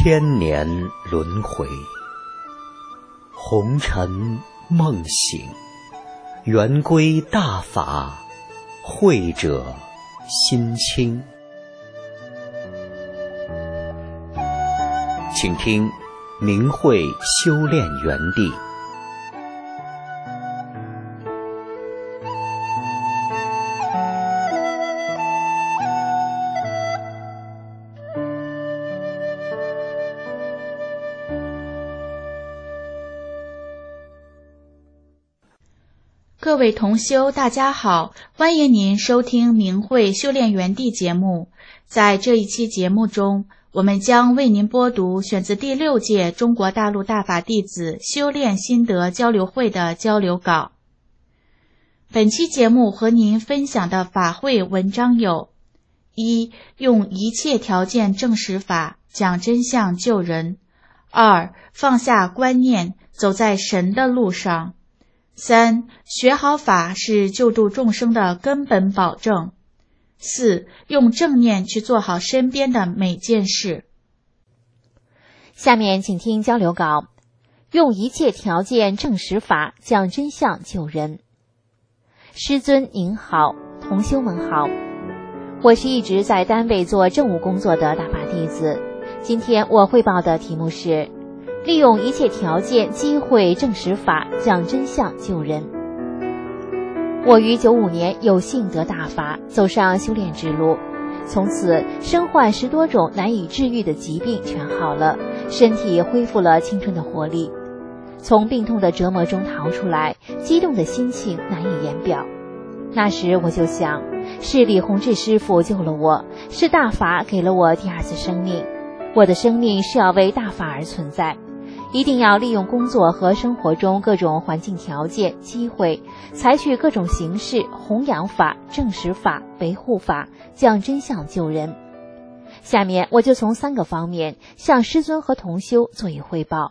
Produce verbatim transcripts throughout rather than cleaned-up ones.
千年轮回，红尘梦醒，圆归大法，慧者心清。请听明慧修炼园地。 各位同修，大家好，欢迎您收听明慧修炼园地节目。在这一期节目中，我们将为您播读选自第六届中国大陆大法弟子修炼心得交流会的交流稿。本期节目和您分享的法会文章有：一、用一切条件证实法，讲真相救人；二、放下观念，走在神的路上；三、学好法是救度众生的根本保证；四、用正念去做好身边的每件事。 下面请听交流稿：用一切条件证实法，讲真相救人。师尊您好，同修们好，我是一直在单位做政务工作的大法弟子。今天我汇报的题目是利用一切条件机会证实法，讲真相救人。我于九五年有幸得大法，走上修炼之路，从此身患十多种难以治愈的疾病全好了，身体恢复了青春的活力。从病痛的折磨中逃出来，激动的心情难以言表。那时我就想，是李洪志师父救了我，是大法给了我第二次生命，我的生命是要为大法而存在，一定要利用工作和生活中各种环境条件、机会，采取各种形式弘扬法、证实法、维护法，讲真相救人。下面我就从三个方面向师尊和同修做一汇报。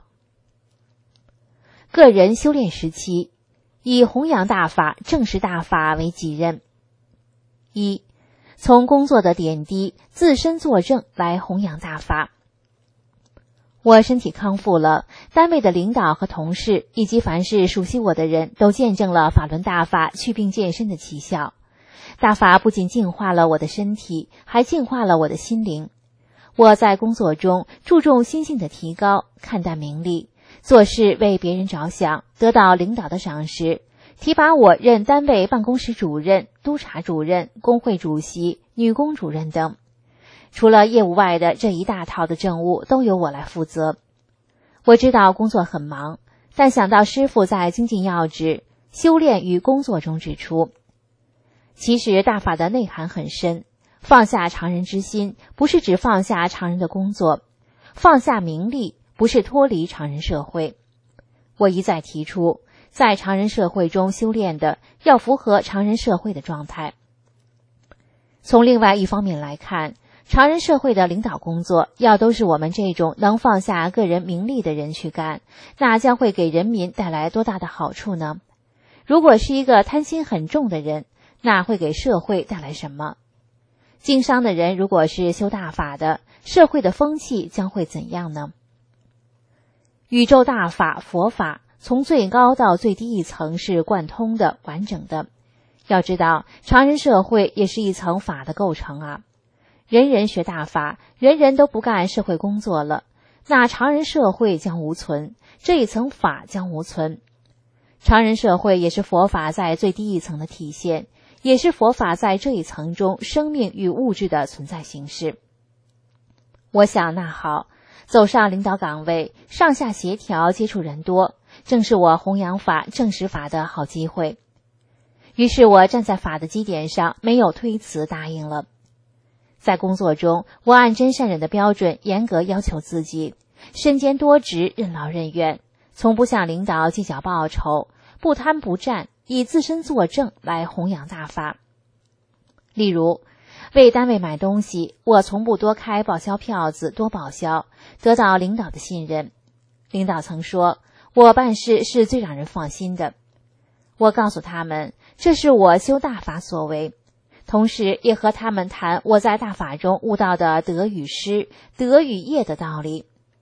个人修炼时期，以弘扬大法、证实大法为己任。一、从工作的点滴、自身作证来弘扬大法。我身体康复了，单位的领导和同事以及凡是熟悉我的人都见证了法轮大法祛病健身的奇效。大法不仅净化了我的身体，还净化了我的心灵。我在工作中注重心性的提高，看淡名利，做事为别人着想，得到领导的赏识，提拔我任单位办公室主任、督察主任、工会主席、女工主任等。除了业务外的这一大套的政务都由我来负责。我知道工作很忙，但想到师父在精进要旨、修炼与工作中指出，其实大法的内涵很深，放下常人之心，不是只放下常人的工作，放下名利，不是脱离常人社会。我一再提出，在常人社会中修炼的要符合常人社会的状态。从另外一方面来看，常人社会的领导工作要都是我们这种能放下个人名利的人去干，那将会给人民带来多大的好处呢？如果是一个贪心很重的人，那会给社会带来什么？经商的人如果是修大法的，社会的风气将会怎样呢？宇宙大法、佛法从最高到最低一层是贯通的、完整的。要知道，常人社会也是一层法的构成啊。人人学大法，人人都不干社会工作了，那常人社会将无存，这一层法将无存。常人社会也是佛法在最低一层的体现，也是佛法在这一层中生命与物质的存在形式。我想那好，走上领导岗位，上下协调，接触人多，正是我弘扬法、证实法的好机会。于是我站在法的基点上，没有推辞，答应了。在工作中，我按真善忍的标准严格要求自己，身兼多职，任劳任怨，从不向领导计较报酬，不贪不占，以自身作证来弘扬大法。例如，为单位买东西，我从不多开报销票子，多报销，得到领导的信任。领导曾说，我办事是最让人放心的。我告诉他们，这是我修大法所为。同时也和他们谈我在大法中悟到的德与失、德与业的道理，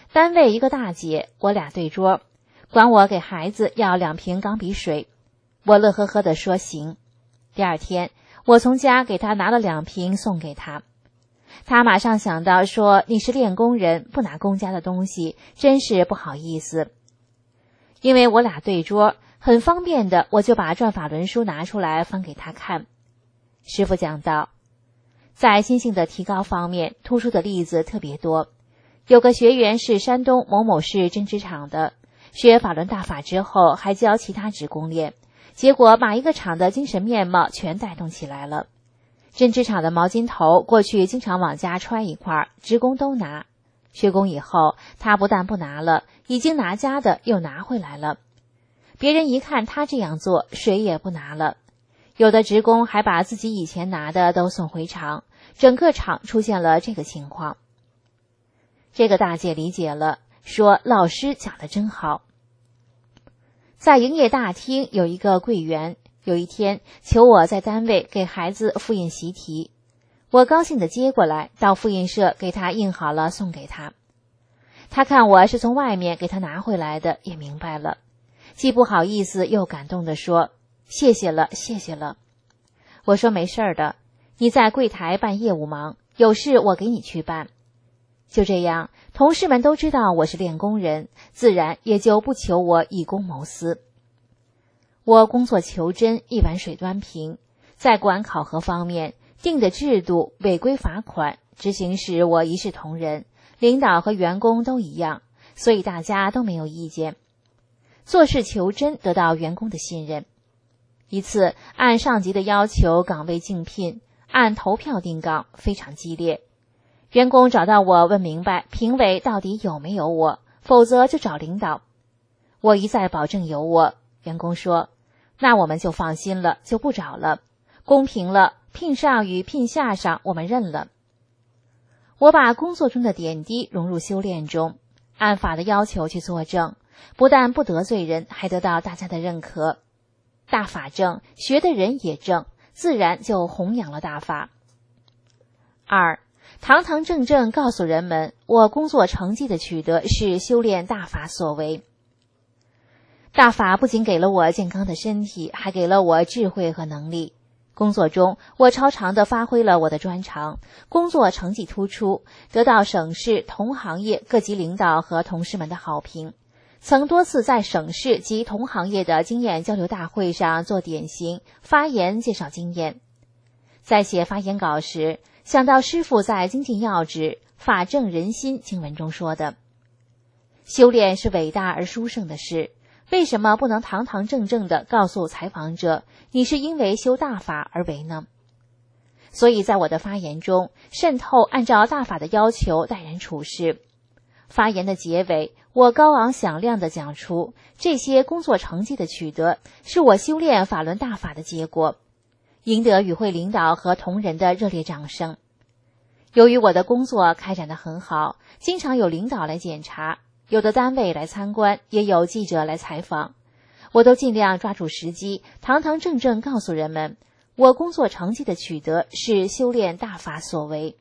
单位一个大姐，我俩对桌，管我给孩子要两瓶钢笔水，我乐呵呵地说行。第二天，我从家给她拿了两瓶送给她，她马上想到说，你是练功人，不拿公家的东西，真是不好意思。因为我俩对桌，很方便的，我就把转法轮书拿出来翻给她看。师父讲到，在心性的提高方面，突出的例子特别多。有个学员是山东某某市针织厂的，学法轮大法之后，还教其他职工练，结果把一个厂的精神面貌全带动起来了。针织厂的毛巾头过去经常往家揣一块，职工都拿。学工以后，他不但不拿了，已经拿家的又拿回来了。别人一看他这样做，谁也不拿了。有的职工还把自己以前拿的都送回厂，整个厂出现了这个情况。这个大姐理解了，说老师讲得真好。在营业大厅有一个柜员，有一天求我在单位给孩子复印习题，我高兴地接过来，到复印社给他印好了送给他。他看我是从外面给他拿回来的，也明白了，既不好意思又感动地说，谢谢了谢谢了。我说没事的，你在柜台办业务忙，有事我给你去办。就这样，同事们都知道我是练功人，自然也就不求我以公谋私。我工作求真，一碗水端平，在管考核方面定的制度、违规罚款，执行时我一视同仁，领导和员工都一样，所以大家都没有意见。做事求真，得到员工的信任。一次按上级的要求岗位竞聘，按投票定岗，非常激烈。员工找到我问明白评委到底有没有我，否则就找领导。我一再保证有我，员工说那我们就放心了，就不找了，公平了，聘上与聘下上我们认了。我把工作中的点滴融入修炼中，按法的要求去作证，不但不得罪人，还得到大家的认可。大法正，学的人也正，自然就弘扬了大法。二，堂堂正正告诉人们，我工作成绩的取得是修炼大法所为。大法不仅给了我健康的身体，还给了我智慧和能力。工作中，我超常地发挥了我的专长，工作成绩突出，得到省市同行业各级领导和同事们的好评。曾多次在省市及同行业的经验交流大会上做典型发言介绍经验。在写发言稿时，想到师父在精进要旨法正人心经文中说的，修炼是伟大而殊胜的事，为什么不能堂堂正正地告诉采访者，你是因为修大法而为呢？所以在我的发言中，渗透按照大法的要求待人处事。发言的结尾，我高昂响亮地讲出，这些工作成绩的取得，是我修炼法轮大法的结果，赢得与会领导和同仁的热烈掌声。由于我的工作开展得很好，经常有领导来检查，有的单位来参观，也有记者来采访，我都尽量抓住时机，堂堂正正告诉人们，我工作成绩的取得是修炼大法所为。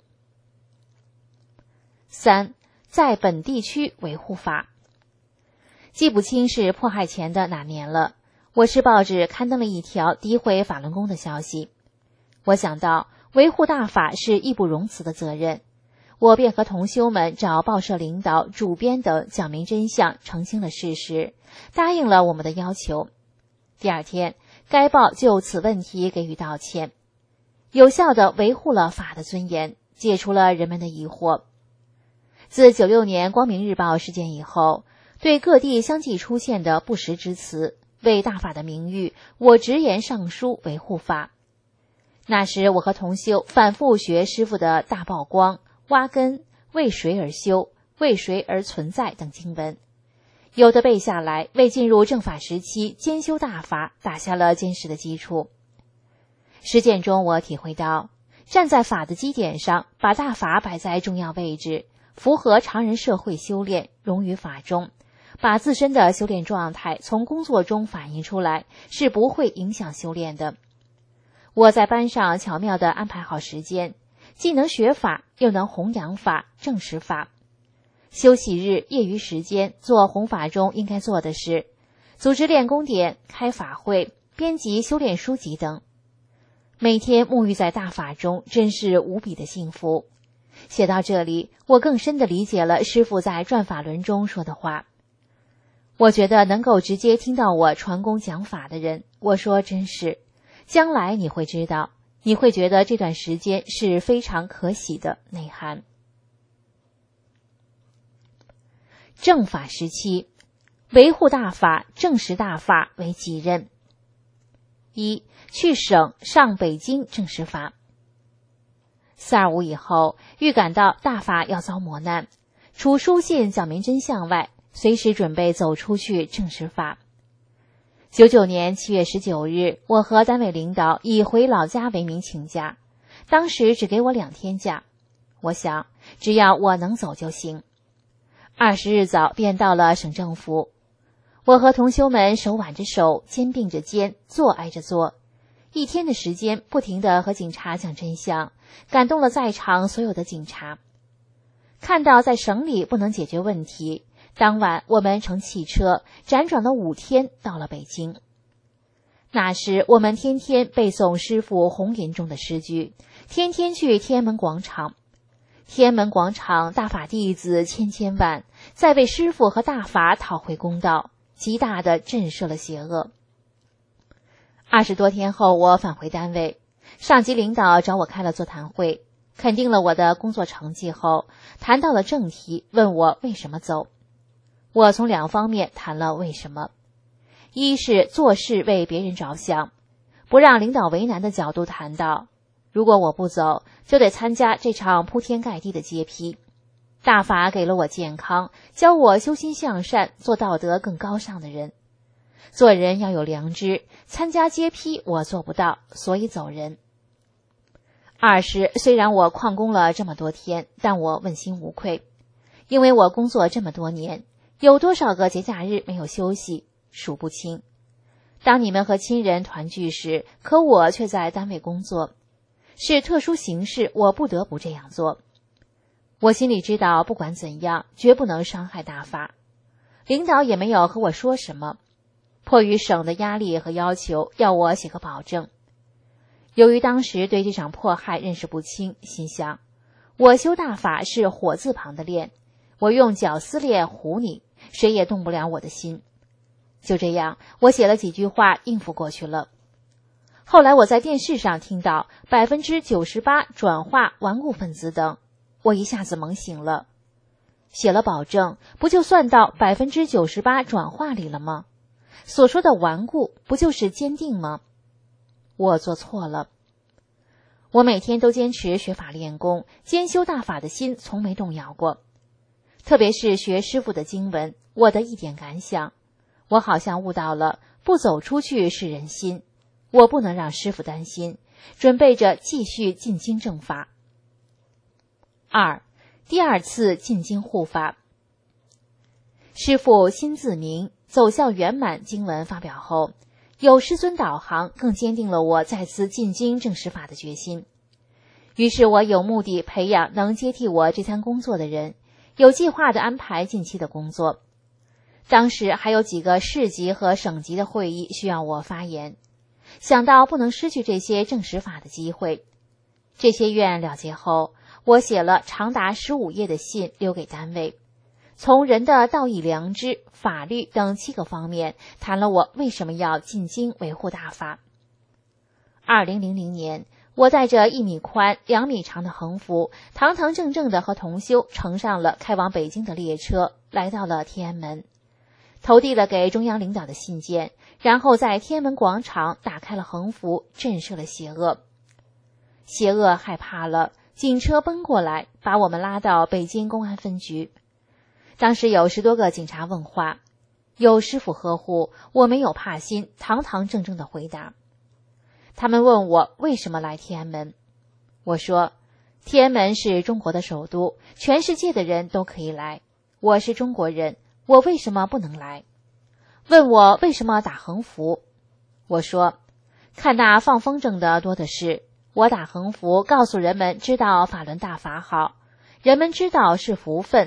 三，在本地区维护法。记不清是迫害前的哪年了，我市报纸刊登了一条诋毁法轮功的消息。我想到维护大法是义不容辞的责任，我便和同修们找报社领导、主编等讲明真相，澄清了事实，答应了我们的要求。第二天，该报就此问题给予道歉，有效地维护了法的尊严，解除了人们的疑惑。自九六年光明日报事件以后，对各地相继出现的不实之词，为大法的名誉，我直言上书维护法。那时我和同修反复学师父的大曝光、挖根、为谁而修、为谁而存在等经文，有的背下来，为进入正法时期兼修大法打下了坚实的基础。实践中我体会到，站在法的基点上，把大法摆在重要位置，符合常人社会修炼，融于法中，把自身的修炼状态从工作中反映出来，是不会影响修炼的。我在班上巧妙地安排好时间，既能学法，又能弘扬法、证实法。 休息日、业余时间做弘法中应该做的事，组织练功点、开法会、编辑修炼书籍等。每天沐浴在大法中，真是无比的幸福。写到这里，我更深地理解了师父在转法轮中说的话。我觉得能够直接听到我传功讲法的人，我说真是，将来你会知道，你会觉得这段时间是非常可喜的内涵。正法时期，维护大法、正实大法为己任。一、去省上北京正实法。四二五以后，预感到大法要遭磨难，除书信讲明真相外，随时准备走出去正实法。九九年七月十九日，我和单位领导以回老家为名请假，当时只给我两天假，我想只要我能走就行。二十日早便到了省政府，我和同修们手挽着手，肩并着肩，坐挨着坐，一天的时间不停地和警察讲真相，感动了在场所有的警察。看到在省里不能解决问题，当晚我们乘汽车辗转了五天到了北京。那时我们天天背诵师父红吟中的诗句，天天去天安门广场。天安门广场大法弟子千千万，在为师父和大法讨回公道，极大地震慑了邪恶。二十多天后，我返回单位，上级领导找我开了座谈会，肯定了我的工作成绩后，谈到了正题，问我为什么走。我从两方面谈了为什么。一是做事为别人着想，不让领导为难的角度谈到，如果我不走，就得参加这场铺天盖地的揭批。大法给了我健康，教我修心向善，做道德更高尚的人。做人要有良知，参加揭批我做不到，所以走人。二是虽然我旷工了这么多天，但我问心无愧，因为我工作这么多年，有多少个节假日没有休息，数不清。当你们和亲人团聚时，可我却在单位工作，是特殊形势，我不得不这样做。我心里知道，不管怎样，绝不能伤害大法。领导也没有和我说什么，迫于省的压力和要求，要我写个保证。由于当时对这场迫害认识不清，心想，我修大法是火字旁的炼，我用脚撕裂唬你，谁也动不了我的心。就这样，我写了几句话应付过去了。后来我在电视上听到百分之九十八转化顽固分子等，我一下子懵醒了。写了保证，不就算到百分之九十八转化里了吗？所说的顽固，不就是坚定吗？我做错了。我每天都坚持学法练功，兼修大法的心从没动摇过。特别是学师父的经文，我的一点感想，我好像悟到了，不走出去是人心，我不能让师父担心，准备着继续进京正法。二，第二次进京护法。师父心自明，走向圆满经文发表后，有师尊导航，更坚定了我再次进京正实法的决心。于是我有目的培养能接替我这餐工作的人，有计划地安排近期的工作。当时还有几个市级和省级的会议需要我发言，想到不能失去这些正实法的机会。这些愿了结后，我写了长达十五页的信留给单位，从人的道义良知、法律等七个方面谈了我为什么要进京维护大法。二零零零年，我带着一米宽、两米长的横幅，堂堂正正地和同修乘上了开往北京的列车，来到了天安门，投递了给中央领导的信件，然后在天安门广场打开了横幅，震慑了邪恶。邪恶害怕了，警车奔过来，把我们拉到北京公安分局。当时有十多个警察问话，有师父呵护，我没有怕心，堂堂正正地回答。他们问我为什么来天安门，我说天安门是中国的首都，全世界的人都可以来，我是中国人，我为什么不能来？问我为什么打横幅，我说看那放风筝的多的是，我打横幅告诉人们知道法轮大法好，人们知道是福分，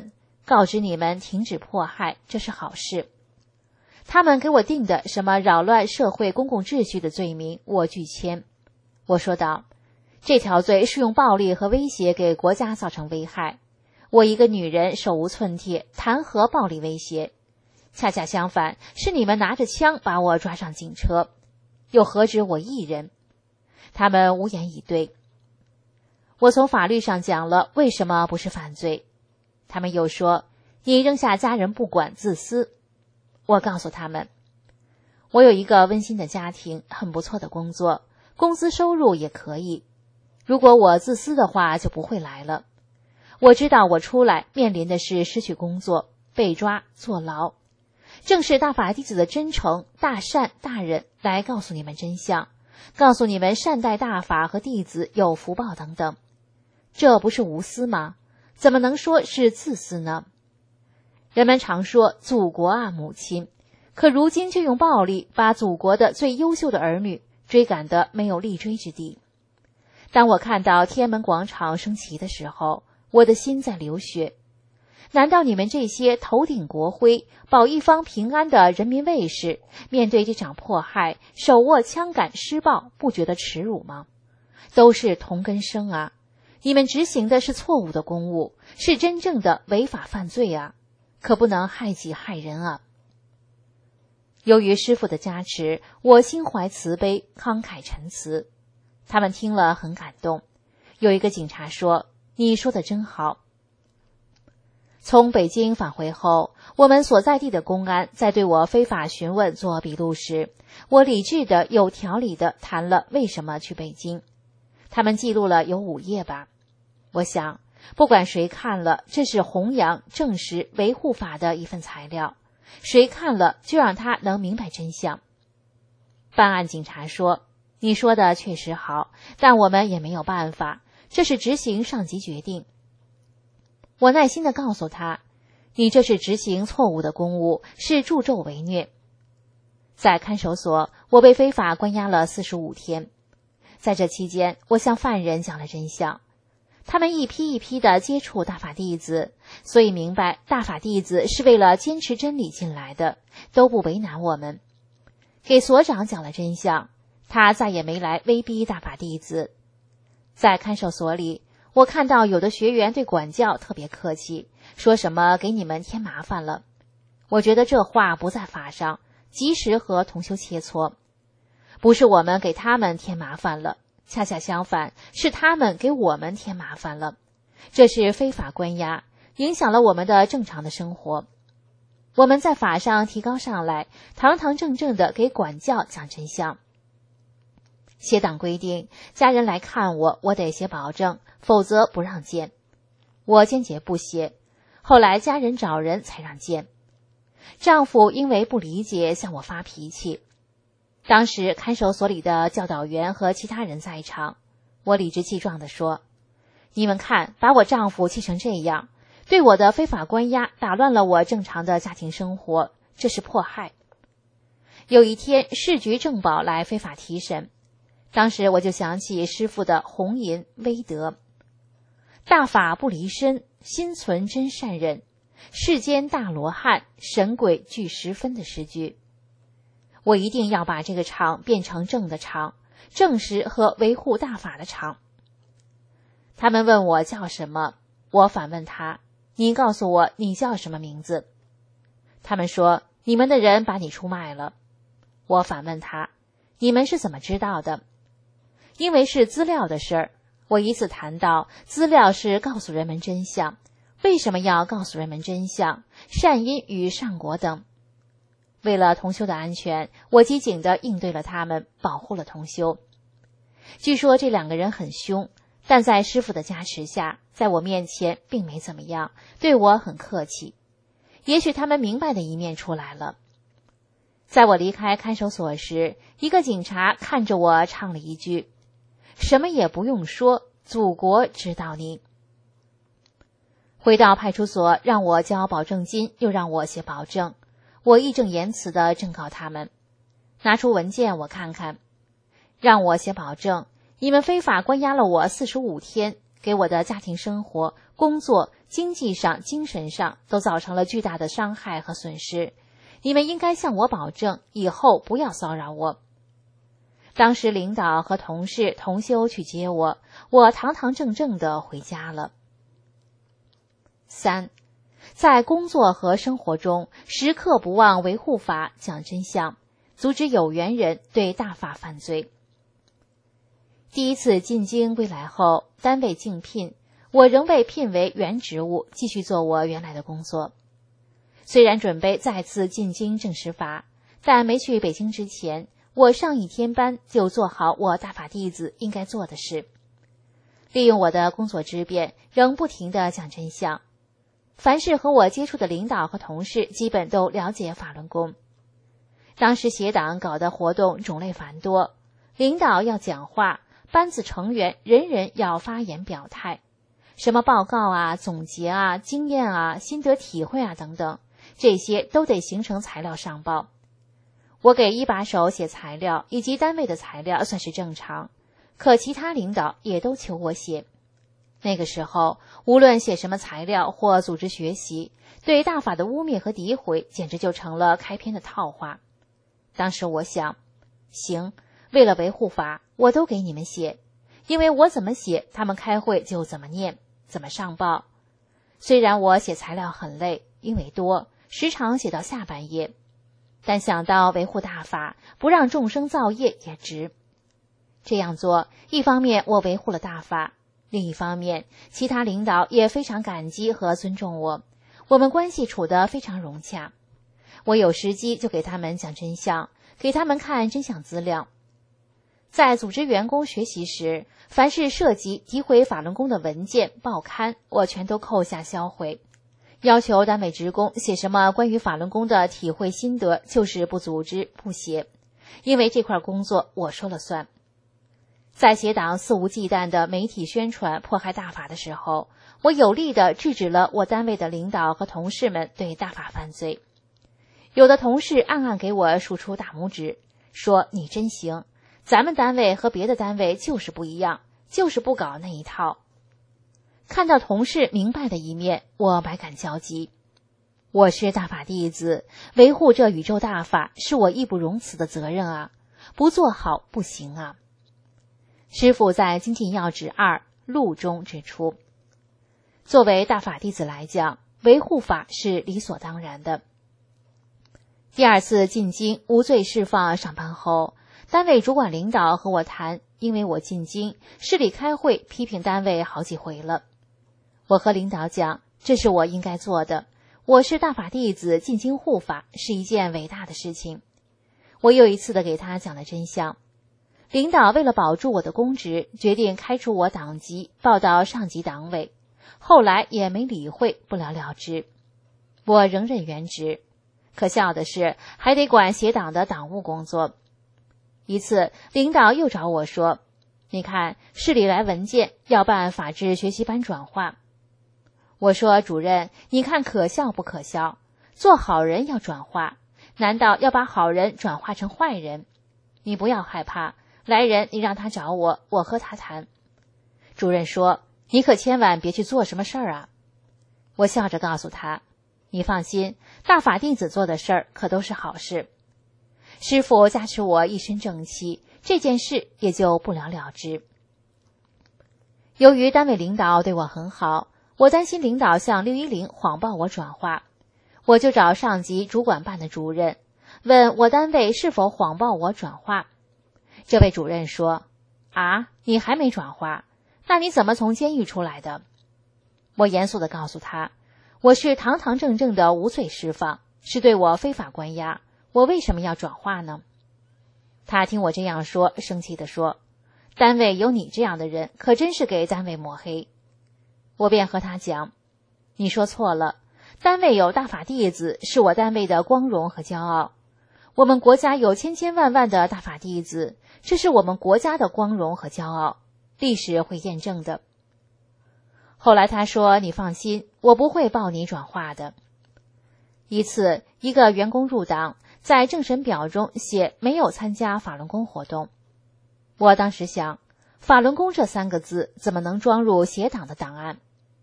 告知你们停止迫害，这是好事。他们给我定的什么扰乱社会公共秩序的罪名，我拒签。我说道，这条罪是用暴力和威胁给国家造成危害。我一个女人手无寸铁，谈何暴力威胁？恰恰相反，是你们拿着枪把我抓上警车，又何止我一人？他们无言以对。我从法律上讲了为什么不是犯罪。他们又说，你扔下家人不管，自私。我告诉他们，我有一个温馨的家庭，很不错的工作，工资收入也可以。如果我自私的话，就不会来了。我知道我出来面临的是失去工作、被抓、坐牢。正是大法弟子的真诚、大善、大忍来告诉你们真相，告诉你们善待大法和弟子有福报等等。这不是无私吗？怎么能说是自私呢？人们常说祖国啊，母亲，可如今却用暴力把祖国的最优秀的儿女追赶得没有立锥之地。当我看到天安门广场升旗的时候，我的心在流血。难道你们这些头顶国徽、保一方平安的人民卫士，面对这场迫害，手握枪杆施暴，不觉得耻辱吗？都是同根生啊！你们执行的是错误的公务，是真正的违法犯罪啊！可不能害己害人啊！由于师父的加持，我心怀慈悲，慷慨陈词。他们听了很感动。有一个警察说，你说的真好。从北京返回后，我们所在地的公安在对我非法询问做笔录时，我理智的有条理的谈了为什么去北京。他们记录了有五页吧。我想，不管谁看了，这是弘扬、证实、维护法的一份材料，谁看了就让他能明白真相。办案警察说，你说的确实好，但我们也没有办法，这是执行上级决定。我耐心地告诉他，你这是执行错误的公务，是助纣为虐。在看守所，我被非法关押了四十五天。在这期间，我向犯人讲了真相。他们一批一批地接触大法弟子，所以明白大法弟子是为了坚持真理进来的，都不为难我们。给所长讲了真相，他再也没来威逼大法弟子。在看守所里，我看到有的学员对管教特别客气，说什么给你们添麻烦了。我觉得这话不在法上，及时和同修切磋。不是我们给他们添麻烦了，恰恰相反，是他们给我们添麻烦了。这是非法关押，影响了我们的正常的生活。我们在法上提高上来，堂堂正正的给管教讲真相。协党规定，家人来看我，我得写保证，否则不让见。我坚决不写，后来家人找人才让见。丈夫因为不理解，向我发脾气。当时看守所里的教导员和其他人在场，我理直气壮地说，你们看，把我丈夫气成这样，对我的非法关押打乱了我正常的家庭生活，这是迫害。有一天，市局政保来非法提审，当时我就想起师父的弘淫威德，大法不离身，心存真善忍，世间大罗汉，神鬼俱十分的诗句。我一定要把这个场变成正的场，证实和维护大法的场。他们问我叫什么，我反问他，你告诉我你叫什么名字？他们说，你们的人把你出卖了。我反问他，你们是怎么知道的？因为是资料的事儿，我依次谈到资料是告诉人们真相，为什么要告诉人们真相，善因与善果等。为了同修的安全，我机警地应对了他们，保护了同修。据说这两个人很凶，但在师父的加持下，在我面前并没怎么样，对我很客气。也许他们明白的一面出来了。在我离开看守所时，一个警察看着我唱了一句，什么也不用说，祖国知道你。回到派出所，让我交保证金，又让我写保证。我义正言辞地正告他们，拿出文件我看看，让我写保证，你们非法关押了我四十五天，给我的家庭生活、工作、 经济上、精神上都造成了巨大的伤害和损失。你们应该向我保证，以后不要骚扰我。当时领导和同事同修去接我，我堂堂正正地回家了。三，在工作和生活中，时刻不忘维护法，讲真相，阻止有缘人对大法犯罪。第一次进京归来后，单位竞聘，我仍被聘为原职务，继续做我原来的工作。虽然准备再次进京正实法，但没去北京之前，我上一天班就做好我大法弟子应该做的事，利用我的工作之便，仍不停地讲真相。凡是和我接触的领导和同事，基本都了解法轮功。当时协党搞的活动种类繁多，领导要讲话，班子成员人人要发言表态，什么报告啊、总结啊、经验啊、心得体会啊等等，这些都得形成材料上报。我给一把手写材料以及单位的材料算是正常，可其他领导也都求我写。那个时候，无论写什么材料或组织学习，对大法的污蔑和诋毁简直就成了开篇的套话。当时我想，行，为了维护法，我都给你们写，因为我怎么写，他们开会就怎么念，怎么上报。虽然我写材料很累，因为多，时常写到下半夜，但想到维护大法，不让众生造业也值。这样做，一方面我维护了大法，另一方面，其他领导也非常感激和尊重我，我们关系处得非常融洽。我有时机就给他们讲真相，给他们看真相资料。在组织员工学习时，凡是涉及诋毁法轮功的文件、报刊，我全都扣下销毁。要求单位职工写什么关于法轮功的体会心得，就是不组织、不写，因为这块工作我说了算。在协党肆无忌惮的媒体宣传迫害大法的时候，我有力地制止了我单位的领导和同事们对大法犯罪。有的同事暗暗给我竖出大拇指，说你真行，咱们单位和别的单位就是不一样，就是不搞那一套。看到同事明白的一面，我百感交集。我是大法弟子，维护这宇宙大法是我义不容辞的责任啊，不做好不行啊。师父在《精进要旨二录》中指出，作为大法弟子来讲，维护法是理所当然的。第二次进京无罪释放上班后，单位主管领导和我谈，因为我进京，市里开会批评单位好几回了。我和领导讲，这是我应该做的，我是大法弟子，进京护法是一件伟大的事情。我又一次的给他讲了真相。领导为了保住我的公职，决定开除我党籍，报到上级党委，后来也没理会，不了了之。我仍任原职，可笑的是还得管协党的党务工作。一次领导又找我说，你看市里来文件要办法治学习班转化。我说，主任，你看可笑不可笑？做好人要转化，难道要把好人转化成坏人？你不要害怕，来人你让他找我，我和他谈。主任说，你可千万别去做什么事儿啊。我笑着告诉他，你放心，大法弟子做的事儿可都是好事。师父加持我一身正气，这件事也就不了了之。由于单位领导对我很好，我担心领导向六一零谎报我转化，我就找上级主管办的主任，问我单位是否谎报我转化。这位主任说，啊，你还没转化，那你怎么从监狱出来的？我严肃地告诉他，我是堂堂正正的无罪释放，是对我非法关押，我为什么要转化呢？他听我这样说，生气地说，单位有你这样的人，可真是给单位抹黑。我便和他讲，你说错了，单位有大法弟子是我单位的光荣和骄傲，我们国家有千千万万的大法弟子，这是我们国家的光荣和骄傲，历史会验证的。后来他说，你放心，我不会报你转化的。一次，一个员工入党，在政审表中写没有参加法轮功活动。我当时想，法轮功这三个字怎么能装入协党的档案？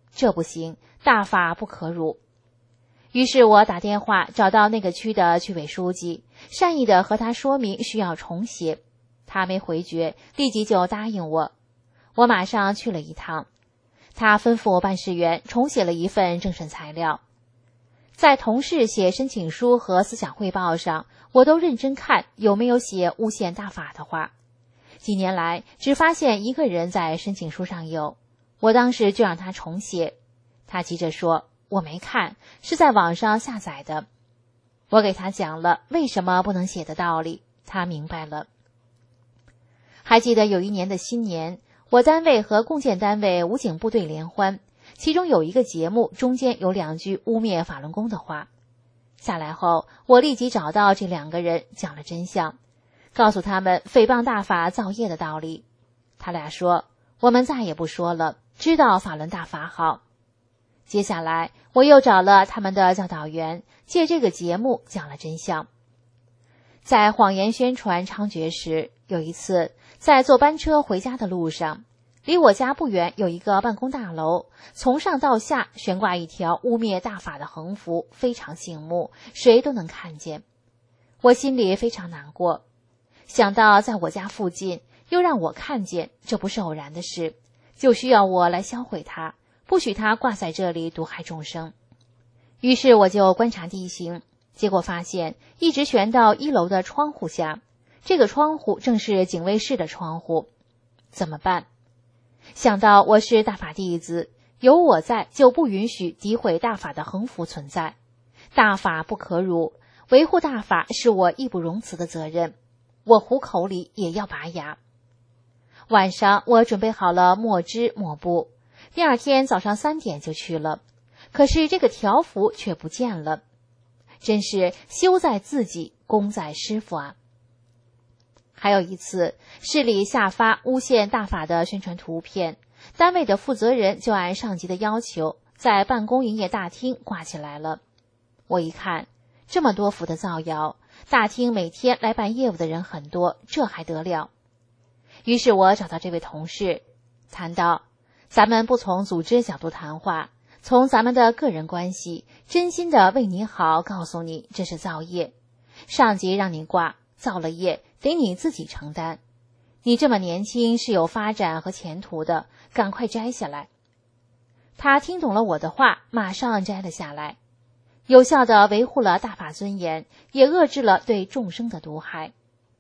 这不行，大法不可辱。于是我打电话找到那个区的区委书记，善意地和他说明需要重写。他没回绝，立即就答应我。我马上去了一趟，他吩咐办事员重写了一份政审材料。在同事写申请书和思想汇报上，我都认真看有没有写诬陷大法的话。几年来只发现一个人在申请书上有，我当时就让他重写。他急着说我没看，是在网上下载的。我给他讲了为什么不能写的道理，他明白了。还记得有一年的新年，我单位和共建单位武警部队联欢，其中有一个节目中间有两句污蔑法轮功的话。下来后，我立即找到这两个人讲了真相，告诉他们诽谤大法造业的道理。他俩说我们再也不说了，知道法轮大法好。接下来我又找了他们的教导员，借这个节目讲了真相。在谎言宣传猖獗时，有一次在坐班车回家的路上，离我家不远有一个办公大楼，从上到下悬挂一条污蔑大法的横幅，非常醒目，谁都能看见。我心里非常难过，想到在我家附近又让我看见，这不是偶然的事，就需要我来销毁它，不许它挂在这里毒害众生。于是我就观察地形，结果发现一直悬到一楼的窗户下，这个窗户正是警卫室的窗户。怎么办？想到我是大法弟子，有我在就不允许诋毁大法的横幅存在，大法不可辱，维护大法是我义不容辞的责任，我虎口里也要拔牙。晚上我准备好了墨汁抹布，第二天早上三点就去了，可是这个条幅却不见了，真是修在自己，功在师傅啊。还有一次，市里下发诬陷大法的宣传图片，单位的负责人就按上级的要求，在办公营业大厅挂起来了。我一看，这么多幅的造谣，大厅每天来办业务的人很多，这还得了？于是我找到这位同事，谈到咱们不从组织角度谈话，从咱们的个人关系，真心的为你好，告诉你这是造业，上级让你挂，造了业得你自己承担。你这么年轻，是有发展和前途的，赶快摘下来。他听懂了我的话，马上摘了下来，有效地维护了大法尊严，也遏制了对众生的毒害。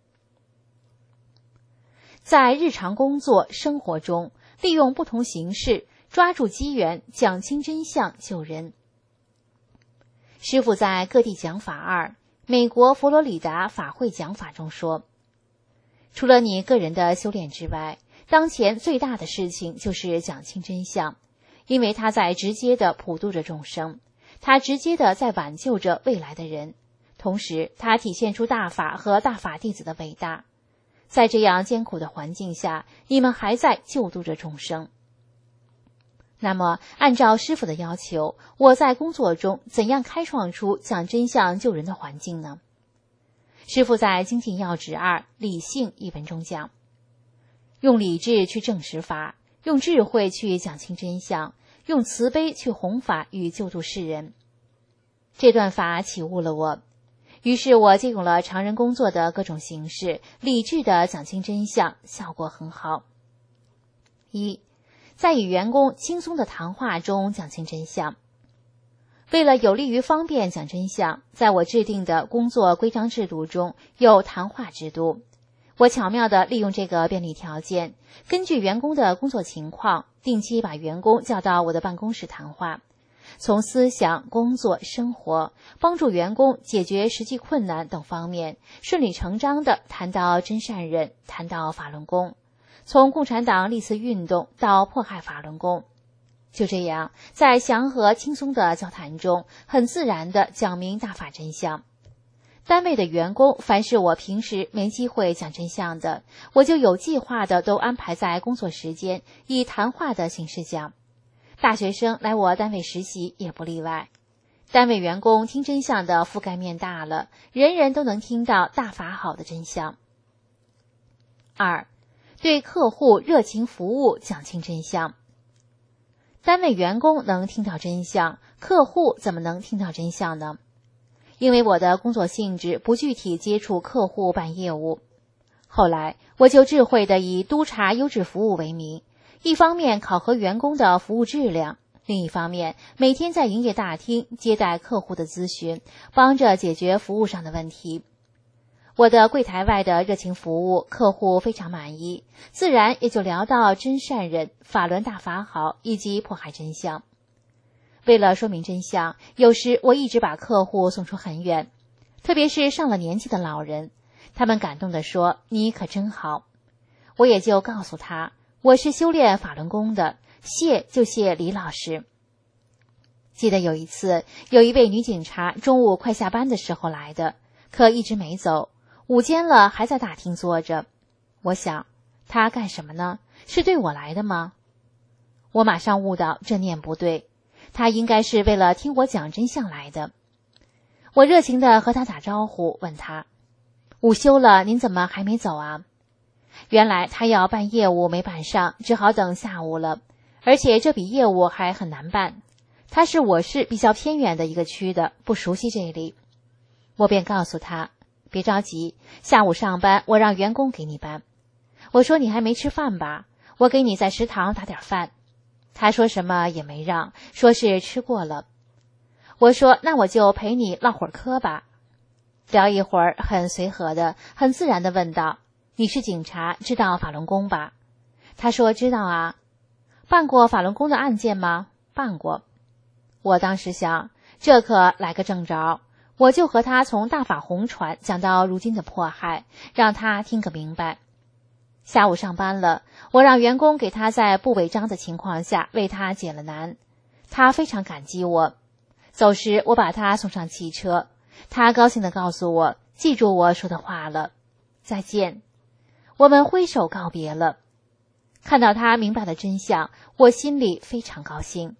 在日常工作生活中，利用不同形式，抓住机缘，讲清真相，救人。师父在各地讲法二美国佛罗里达法会讲法中说，除了你个人的修炼之外，当前最大的事情就是讲清真相，因为它在直接地普度着众生，它直接地在挽救着未来的人，同时它体现出大法和大法弟子的伟大。在这样艰苦的环境下，你们还在救度着众生。那么按照师父的要求，我在工作中怎样开创出讲真相救人的环境呢？师父在《精进要旨二理性》一文中讲，用理智去证实法，用智慧去讲清真相，用慈悲去弘法与救度世人。这段法启悟了我，于是我借用了常人工作的各种形式，理智地讲清真相，效果很好。一，在与员工轻松的谈话中讲清真相。为了有利于方便讲真相，在我制定的工作规章制度中有谈话制度。我巧妙地利用这个便利条件，根据员工的工作情况，定期把员工叫到我的办公室谈话，从思想、工作、生活，帮助员工解决实际困难等方面，顺理成章地谈到真善忍，谈到法轮功，从共产党历次运动到迫害法轮功。就这样，在祥和轻松的交谈中，很自然地讲明大法真相。单位的员工凡是我平时没机会讲真相的，我就有计划的都安排在工作时间，以谈话的形式讲。大学生来我单位实习也不例外。单位员工听真相的覆盖面大了，人人都能听到大法好的真相。二，对客户热情服务，讲清真相。 单位员工能听到真相，客户怎么能听到真相呢？因为我的工作性质不具体接触客户办业务。后来我就智慧地以督察优质服务为名，一方面考核员工的服务质量，另一方面每天在营业大厅接待客户的咨询，帮着解决服务上的问题。我的柜台外的热情服务，客户非常满意，自然也就聊到真善忍、法轮大法好以及迫害真相。为了说明真相，有时我一直把客户送出很远，特别是上了年纪的老人，他们感动地说：“你可真好。”我也就告诉他，我是修炼法轮功的，谢就谢李老师。记得有一次，有一位女警察中午快下班的时候来的，可一直没走，午间了还在大厅坐着。我想，她干什么呢？是对我来的吗？我马上悟到这念不对，她应该是为了听我讲真相来的。我热情地和她打招呼，问她：“午休了，您怎么还没走啊？”原来她要办业务没办上，只好等下午了，而且这笔业务还很难办。她是我市比较偏远的一个区的，不熟悉这里。我便告诉她：“别着急，下午上班我让员工给你办。”我说：“你还没吃饭吧？我给你在食堂打点饭。”他说什么也没让，说是吃过了。我说：“那我就陪你唠会儿嗑吧。”聊一会儿，很随和的、很自然的问道：“你是警察，知道法轮功吧？”他说：“知道啊。”办过法轮功的案件吗？办过。我当时想，这可来个正着，我就和他从大法红传讲到如今的迫害，让他听个明白。下午上班了，我让员工给他在不违章的情况下为他解了难，他非常感激我。走时我把他送上汽车，他高兴地告诉我记住我说的话了，再见。我们挥手告别了。看到他明白了真相，我心里非常高兴。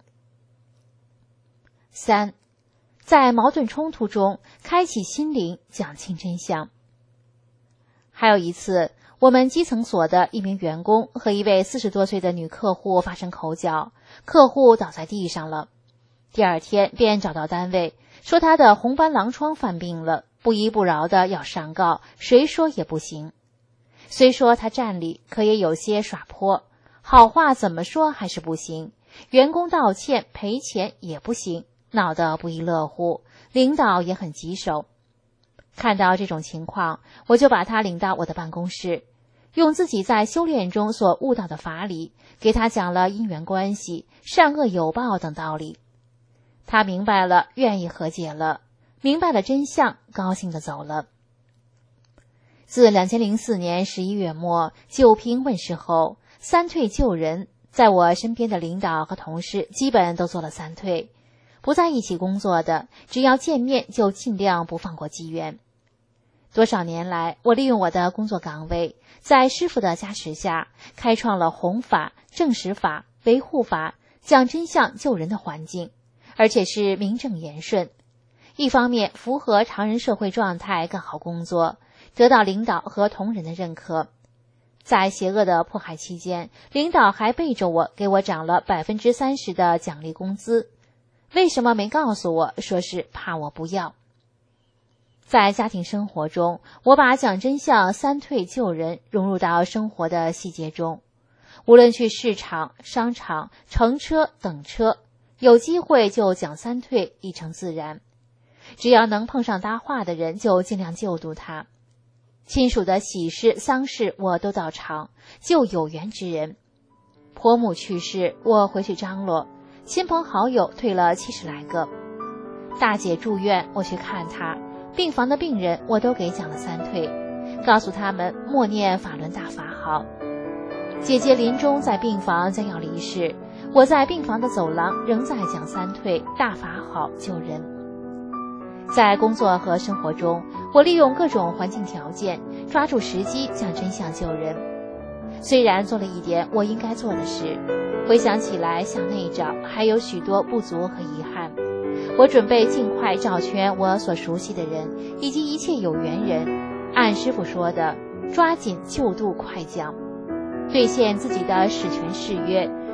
三，在矛盾冲突中开启心灵，讲清真相。还有一次，我们基层所的一名员工和一位四十多岁的女客户发生口角，客户倒在地上了。第二天便找到单位，说他的红斑狼疮犯病了，不依不饶的要上告，谁说也不行。虽说他占理，可也有些耍泼，好话怎么说还是不行，员工道歉赔钱也不行，闹得不亦乐乎，领导也很棘手。看到这种情况，我就把他领到我的办公室，用自己在修炼中所悟到的法理，给他讲了因缘关系、善恶有报等道理。他明白了，愿意和解了，明白了真相，高兴地走了。自二千零四年十一月末九平问世后，三退救人，在我身边的领导和同事基本都做了三退，不在一起工作的，只要见面就尽量不放过机缘。多少年来，我利用我的工作岗位，在师父的加持下，开创了弘法、正实法、维护法、讲真相救人的环境，而且是名正言顺。一方面符合常人社会状态，更好工作，得到领导和同仁的认可。在邪恶的迫害期间，领导还背着我给我涨了百分之三十的奖励工资。为什么没告诉我？说是怕我不要。在家庭生活中，我把讲真相、三退救人融入到生活的细节中。无论去市场、商场、乘车、等车，有机会就讲三退，已成自然。只要能碰上搭话的人，就尽量救度他。亲属的喜事、丧事我都到场，救有缘之人。婆母去世，我回去张罗，亲朋好友退了七十来个。大姐住院，我去看她。病房的病人我都给讲了三退，告诉他们默念法轮大法好。姐姐临终在病房将要离世，我在病房的走廊仍在讲三退大法好救人。在工作和生活中，我利用各种环境条件，抓住时机讲真相救人。虽然做了一点我应该做的事，回想起来向内找，还有许多不足和遗憾。我准备尽快召全我所熟悉的人以及一切有缘人，按师父说的抓紧救度快讲，兑现自己的使权誓约，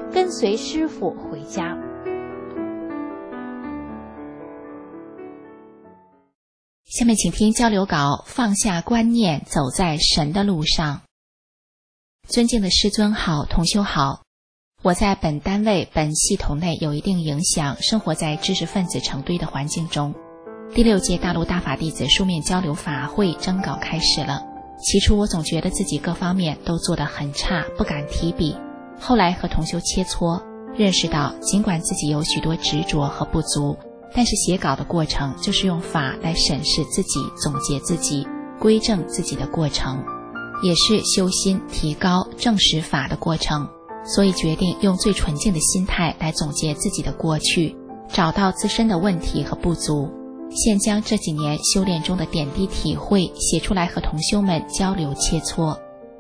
跟随师父回家。 下面请听交流稿，放下观念，走在神的路上。尊敬的师尊好，同修好。我在本单位本系统内有一定影响，生活在知识分子成堆的环境中。第六届大陆大法弟子书面交流法会征稿开始了。起初我总觉得自己各方面都做得很差，不敢提笔。后来和同修切磋，认识到尽管自己有许多执着和不足，但是写稿的过程就是用法来审视自己，总结自己，归正自己的过程，也是修心提高正实法的过程。所以决定用最纯净的心态来总结自己的过去，找到自身的问题和不足，现将这几年修炼中的点滴体会写出来和同修们交流切磋。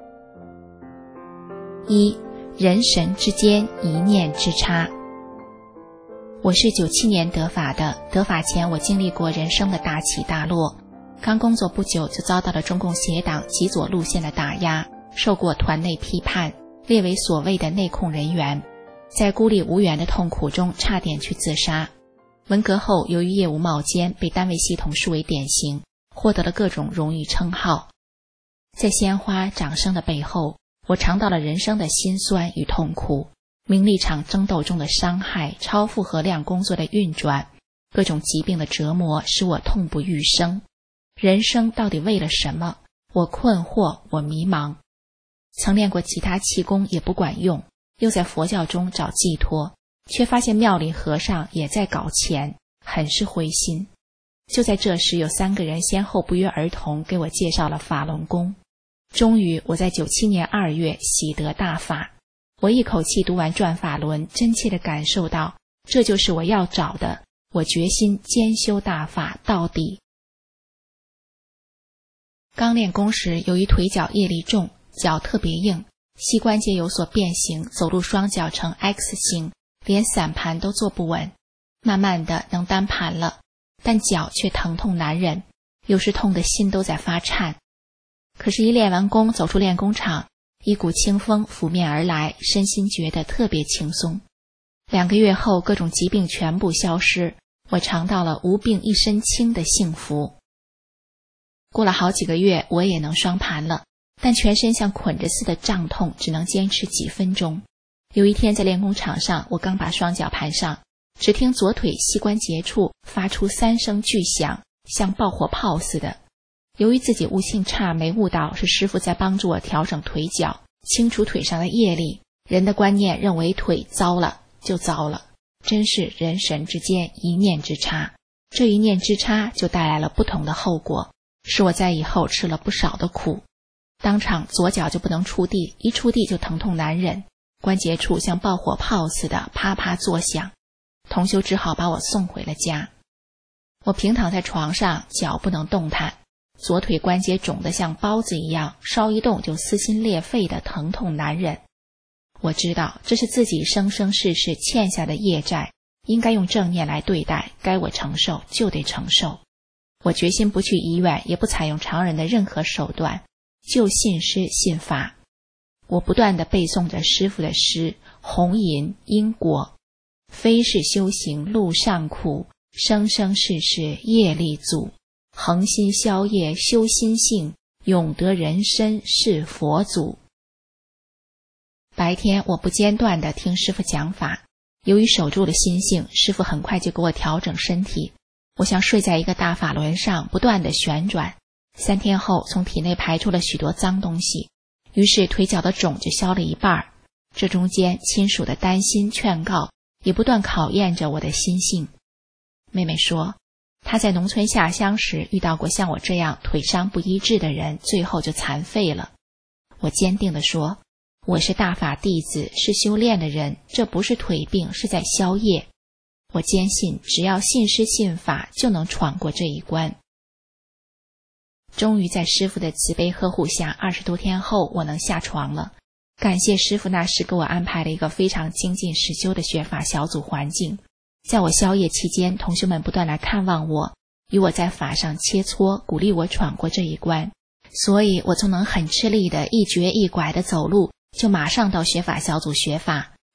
一、人神之间一念之差。我是九七年得法的，得法前我经历过人生的大起大落，刚工作不久就遭到了中共邪党极左路线的打压，受过团内批判，列为所谓的内控人员，在孤立无援的痛苦中差点去自杀。文革后由于业务冒尖，被单位系统树为典型，获得了各种荣誉称号。在鲜花掌声的背后，我尝到了人生的辛酸与痛苦，名利场争斗中的伤害，超负荷量工作的运转，各种疾病的折磨使我痛不欲生。人生到底为了什么？我困惑，我迷茫。曾练过其他气功也不管用，又在佛教中找寄托，却发现庙里和尚也在搞钱，很是灰心。就在这时，有三个人先后不约而同给我介绍了法轮功。终于我在九七年二月喜得大法。我一口气读完转法轮，真切地感受到这就是我要找的，我决心兼修大法到底。刚练功时，由于腿脚业力重，脚特别硬，膝关节有所变形，走路双脚呈 X 型，连散盘都坐不稳。慢慢的能单盘了，但脚却疼痛难忍，有时痛得心都在发颤。可是一练完功走出练功场，一股清风拂面而来，身心觉得特别轻松。两个月后，各种疾病全部消失，我尝到了无病一身轻的幸福。过了好几个月，我也能双盘了，但全身像捆着似的胀痛，只能坚持几分钟。有一天在练功场上，我刚把双脚盘上，只听左腿膝关节处发出三声巨响，像爆火炮似的。由于自己悟性差，没悟到是师父在帮助我调整腿脚，清除腿上的业力。人的观念认为腿糟了就糟了，真是人神之间一念之差。这一念之差就带来了不同的后果，使我在以后吃了不少的苦。当场左脚就不能触地，一触地就疼痛难忍，关节处像爆火炮似的啪啪作响。同修只好把我送回了家。我平躺在床上，脚不能动弹，左腿关节肿得像包子一样，稍一动就撕心裂肺的疼痛难忍。我知道这是自己生生世世欠下的业债，应该用正念来对待，该我承受就得承受。我决心不去医院，也不采用常人的任何手段，就信师信法。我不断地背诵着师父的诗，红引因果，非是修行路上苦，生生世世业力阻，恒心消业修心性，永得人身是佛祖。白天我不间断地听师父讲法，由于守住了心性，师父很快就给我调整身体。我像睡在一个大法轮上，不断地旋转。三天后，从体内排出了许多脏东西，于是腿脚的肿就消了一半。这中间亲属的担心劝告，也不断考验着我的心性。妹妹说，她在农村下乡时遇到过像我这样腿伤不医治的人，最后就残废了。我坚定地说，我是大法弟子，是修炼的人，这不是腿病，是在消业。我坚信只要信师信法，就能闯过这一关。终于在师父的慈悲呵护下，二十多天后我能下床了。感谢师父那时给我安排了一个非常精进实修的学法小组环境。在我宵夜期间，同学们不断来看望我，与我在法上切磋，鼓励我闯过这一关。所以我从能很吃力的一瘸一拐的走路，就马上到学法小组学法，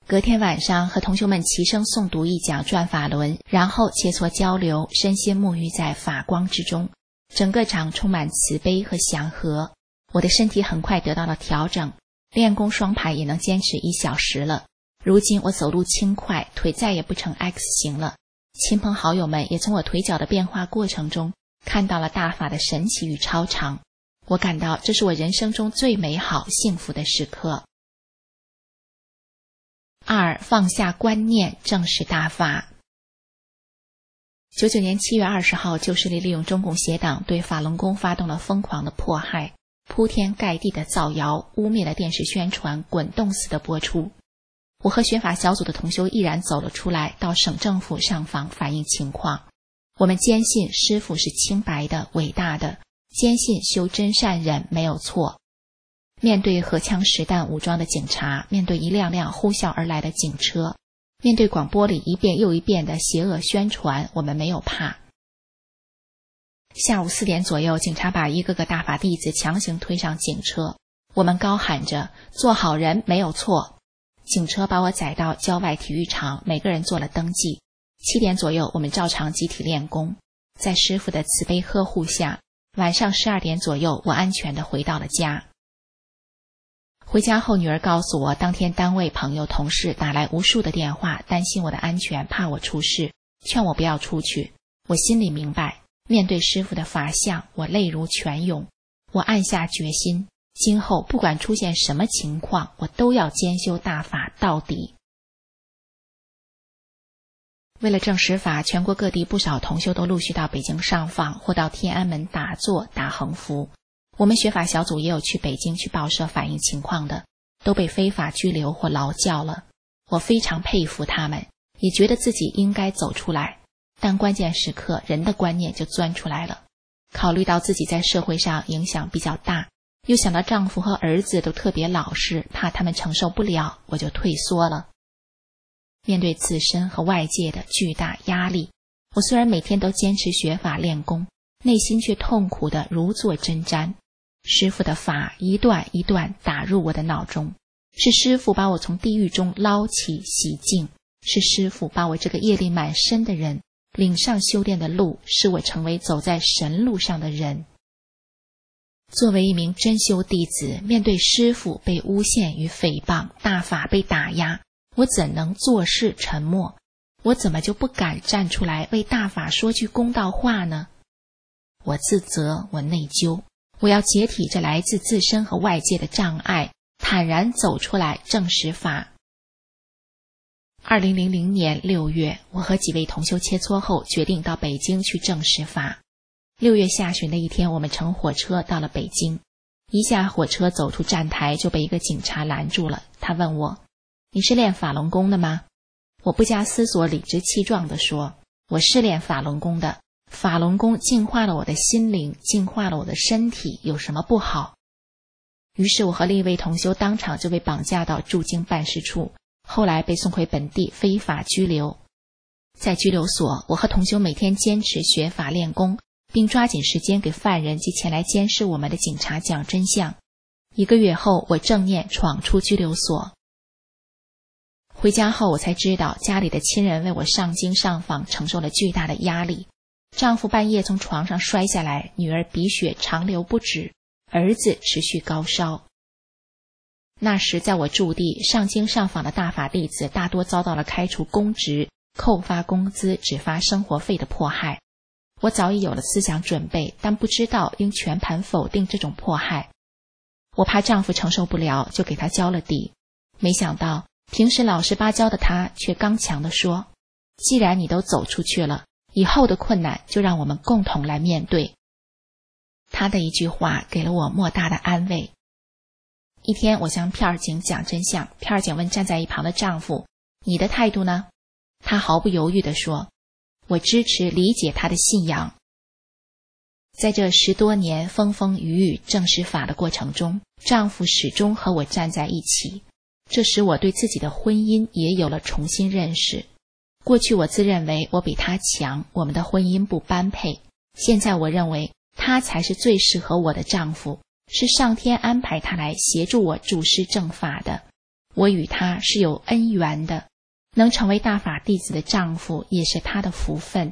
隔天晚上和同学们齐声诵读一讲转法轮，然后切磋交流，身心沐浴在法光之中，整个场充满慈悲和祥和。我的身体很快得到了调整，练功双排也能坚持一小时了。如今我走路轻快，腿再也不成 X 型了。亲朋好友们也从我腿脚的变化过程中看到了大法的神奇与超常。我感到这是我人生中最美好幸福的时刻。二、放下观念，正视大法。九九年七月二十号，旧势力利用中共邪党对法轮功发动了疯狂的迫害，铺天盖地的造谣，污蔑了电视宣传，滚动式的播出。我和学法小组的同修毅然走了出来，到省政府上访反映情况。我们坚信师父是清白的、伟大的，坚信修真善忍没有错。面对荷枪实弹武装的警察，面对一辆辆呼啸而来的警车，面对广播里一遍又一遍的邪恶宣传，我们没有怕。下午四点左右，警察把一个个大法弟子强行推上警车，我们高喊着做好人没有错。警车把我载到郊外体育场，每个人做了登记。七点左右，我们照常集体练功，在师父的慈悲呵护下，晚上十二点左右，我安全地回到了家。回家后，女儿告诉我，当天单位朋友同事打来无数的电话，担心我的安全，怕我出事，劝我不要出去。我心里明白，面对师父的法相，我泪如泉涌。我暗下决心，今后不管出现什么情况，我都要兼修大法到底。为了证实法，全国各地不少同修都陆续到北京上访，或到天安门打坐打横幅。我们学法小组也有去北京去报社反映情况的，都被非法拘留或劳教了。我非常佩服他们，也觉得自己应该走出来，但关键时刻人的观念就钻出来了。考虑到自己在社会上影响比较大，又想到丈夫和儿子都特别老实，怕他们承受不了，我就退缩了。面对自身和外界的巨大压力，我虽然每天都坚持学法练功，内心却痛苦的如坐针毡。师父的法一段一段打入我的脑中，是师父把我从地狱中捞起洗净，是师父把我这个业力满身的人领上修炼的路，使我成为走在神路上的人。作为一名真修弟子，面对师父被诬陷与诽谤，大法被打压，我怎能坐视沉默？我怎么就不敢站出来为大法说句公道话呢？我自责，我内疚，我要解体这来自自身和外界的障碍，坦然走出来证实法。二零零零年六月，我和几位同修切磋后，决定到北京去证实法。六月下旬的一天，我们乘火车到了北京。一下火车走出站台，就被一个警察拦住了。他问我：“你是练法轮功的吗？”我不加思索，理直气壮地说：“我是练法轮功的。法轮功净化了我的心灵，净化了我的身体，有什么不好？”于是我和另一位同修当场就被绑架到驻京办事处，后来被送回本地非法拘留。在拘留所，我和同修每天坚持学法练功，并抓紧时间给犯人及前来监视我们的警察讲真相。一个月后，我正念闯出拘留所。回家后，我才知道家里的亲人为我上京上访承受了巨大的压力。丈夫半夜从床上摔下来，女儿鼻血长流不止，儿子持续高烧。那时在我驻地上京上访的大法弟子大多遭到了开除公职、扣发工资、只发生活费的迫害。我早已有了思想准备，但不知道应全盘否定这种迫害。我怕丈夫承受不了，就给他交了底。没想到平时老实巴交的他却刚强地说：“既然你都走出去了，以后的困难就让我们共同来面对。”他的一句话给了我莫大的安慰。一天，我向片儿警讲真相，片儿警问站在一旁的丈夫：“你的态度呢？”他毫不犹豫地说：“我支持理解他的信仰。”在这十多年风风雨雨证实法的过程中，丈夫始终和我站在一起，这使我对自己的婚姻也有了重新认识。过去我自认为我比他强，我们的婚姻不般配。现在我认为他才是最适合我的丈夫，是上天安排他来协助我注师正法的。 我与他是有恩缘的，能成为大法弟子的丈夫也是他的福分。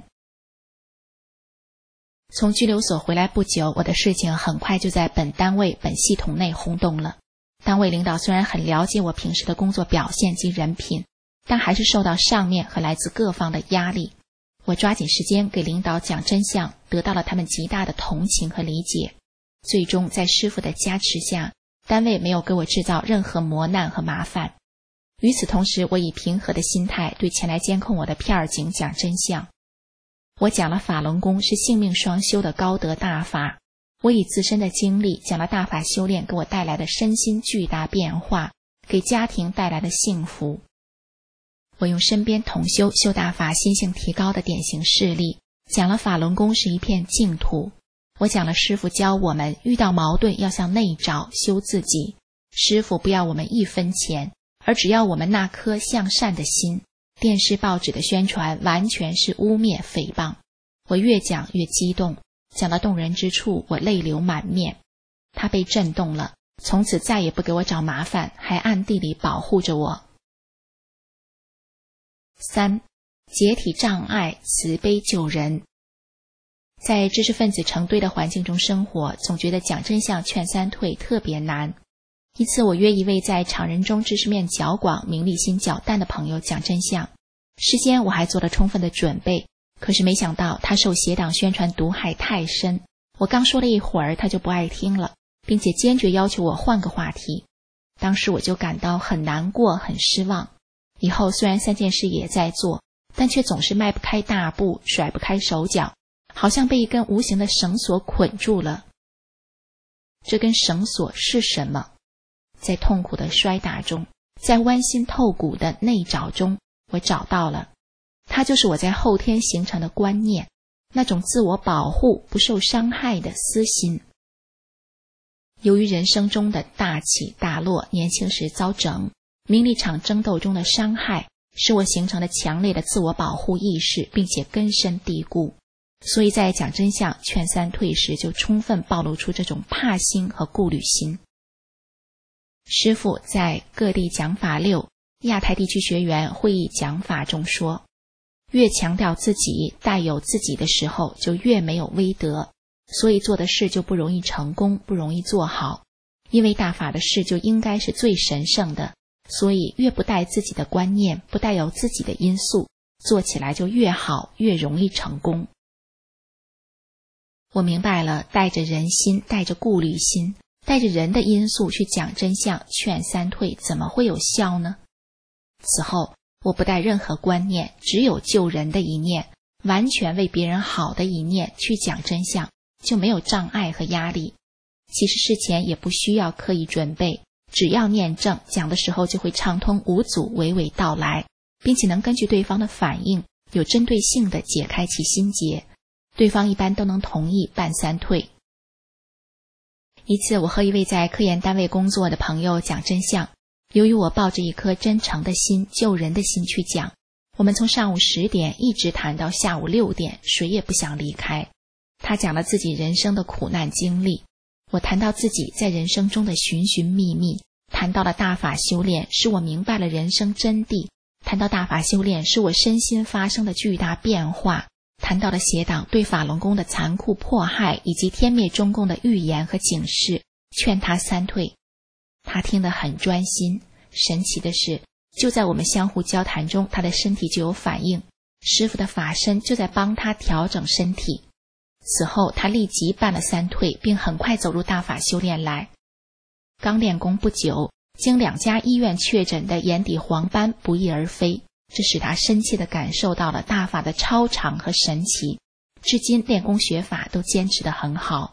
从拘留所回来不久，我的事情很快就在本单位本系统内轰动了。单位领导虽然很了解我平时的工作表现及人品，但还是受到上面和来自各方的压力。我抓紧时间给领导讲真相，得到了他们极大的同情和理解。最终在师父的加持下，单位没有给我制造任何磨难和麻烦。与此同时，我以平和的心态对前来监控我的片儿警讲真相。我讲了法轮功是性命双修的高德大法，我以自身的经历讲了大法修炼给我带来的身心巨大变化，给家庭带来的幸福。我用身边同修修大法心性提高的典型事例，讲了法轮功是一片净土。我讲了师父教我们遇到矛盾要向内找，修自己。师父不要我们一分钱，而只要我们那颗向善的心。电视报纸的宣传完全是污蔑诽谤。我越讲越激动，讲到动人之处，我泪流满面。他被震动了，从此再也不给我找麻烦，还暗地里保护着我。三、解体障碍，慈悲救人。在知识分子成堆的环境中生活，总觉得讲真相劝三退特别难。一次我约一位在常人中知识面较广、名利心较淡的朋友讲真相，事先我还做了充分的准备，可是没想到他受邪党宣传毒害太深，我刚说了一会儿他就不爱听了，并且坚决要求我换个话题。当时我就感到很难过、很失望。以后虽然三件事也在做，但却总是迈不开大步，甩不开手脚，好像被一根无形的绳索捆住了。这根绳索是什么？在痛苦的摔打中，在剜心透骨的内找中，我找到了。它就是我在后天形成的观念，那种自我保护、不受伤害的私心。由于人生中的大起大落，年轻时遭整，名利场争斗中的伤害，使我形成了强烈的自我保护意识，并且根深蒂固。所以在讲真相劝三退时，就充分暴露出这种怕心和顾虑心。师父在各地讲法六亚太地区学员会议讲法中说，越强调自己带有自己的时候，就越没有威德，所以做的事就不容易成功，不容易做好。因为大法的事就应该是最神圣的，所以越不带自己的观念，不带有自己的因素，做起来就越好，越容易成功。我明白了，带着人心，带着顾虑心，带着人的因素去讲真相劝三退，怎么会有效呢？此后我不带任何观念，只有救人的一念，完全为别人好的一念去讲真相，就没有障碍和压力。其实事前也不需要刻意准备，只要念正，讲的时候就会畅通无阻，娓娓道来，并且能根据对方的反应，有针对性地解开其心结，对方一般都能同意办三退。一次我和一位在科研单位工作的朋友讲真相，由于我抱着一颗真诚的心、救人的心去讲，我们从上午十点一直谈到下午六点，谁也不想离开。他讲了自己人生的苦难经历，我谈到自己在人生中的寻寻觅觅，谈到了大法修炼使我明白了人生真谛，谈到大法修炼使我身心发生的巨大变化，谈到了邪党对法轮功的残酷迫害，以及天灭中共的预言和警示，劝他三退。他听得很专心，神奇的是，就在我们相互交谈中，他的身体就有反应，师父的法身就在帮他调整身体。此后他立即办了三退，并很快走入大法修炼来。刚练功不久，经两家医院确诊的眼底黄斑不翼而飞，这使他深切地感受到了大法的超常和神奇，至今练功学法都坚持得很好。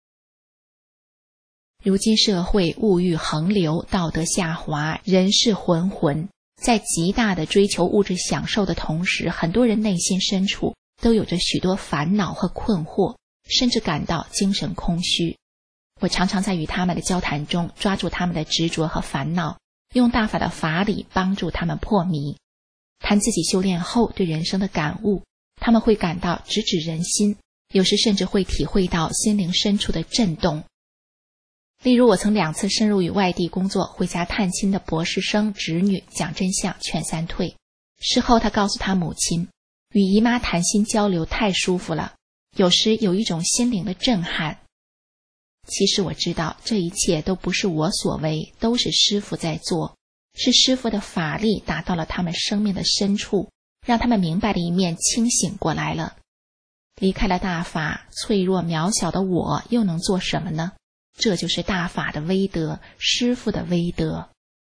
如今社会物欲横流，道德下滑，人事浑浑，在极大的追求物质享受的同时，很多人内心深处都有着许多烦恼和困惑，甚至感到精神空虚。我常常在与他们的交谈中抓住他们的执着和烦恼，用大法的法理帮助他们破迷。谈自己修炼后对人生的感悟，他们会感到直指人心，有时甚至会体会到心灵深处的震动。 例如，我曾两次深入与外地工作、回家探亲的博士生侄女讲真相，劝三退。事后他告诉他母亲，与姨妈谈心交流太舒服了，有时有一种心灵的震撼。其实我知道这一切都不是我所为，都是师父在做，是师父的法力达到了他们生命的深处，让他们明白的一面清醒过来了。离开了大法，脆弱渺小的我又能做什么呢？这就是大法的威德，师父的威德。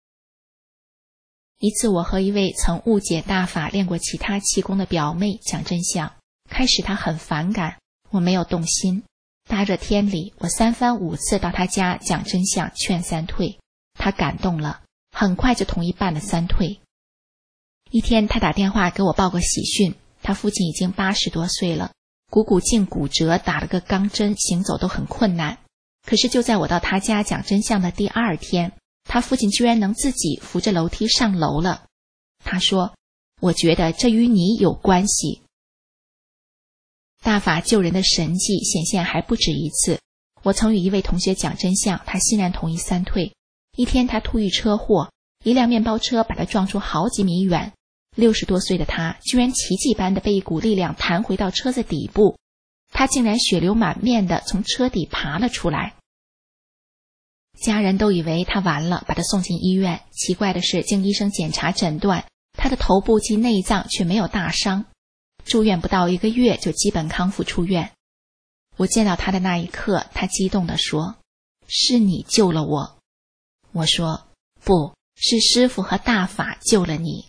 一次，我和一位曾误解大法练过其他气功的表妹讲真相，开始她很反感，我没有动心。大热天里，我三番五次到她家讲真相，劝三退，她感动了，很快就同意办了三退。一天，她打电话给我报个喜讯，她父亲已经八十多岁了，股骨颈骨折，打了个钢针，行走都很困难。可是就在我到他家讲真相的第二天，他父亲居然能自己扶着楼梯上楼了。他说，我觉得这与你有关系。大法救人的神迹显现还不止一次。我曾与一位同学讲真相，他欣然同意三退。一天他突遇车祸，一辆面包车把他撞出好几米远，六十多岁的他居然奇迹般的被一股力量弹回到车子底部，他竟然血流满面的从车底爬了出来。家人都以为他完了，把他送进医院。奇怪的是，经医生检查诊断，他的头部及内脏却没有大伤。住院不到一个月就基本康复出院。我见到他的那一刻，他激动地说，是你救了我。我说，不，是师父和大法救了你。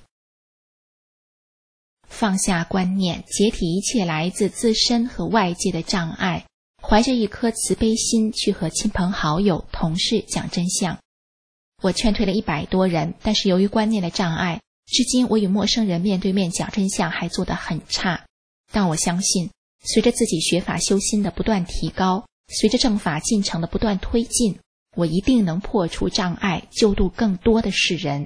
放下观念，解体一切来自自身和外界的障碍，怀着一颗慈悲心去和亲朋好友、同事讲真相。我劝退了一百多人，但是由于观念的障碍，至今我与陌生人面对面讲真相还做得很差。但我相信，随着自己学法修心的不断提高，随着正法进程的不断推进，我一定能破除障碍，救度更多的世人。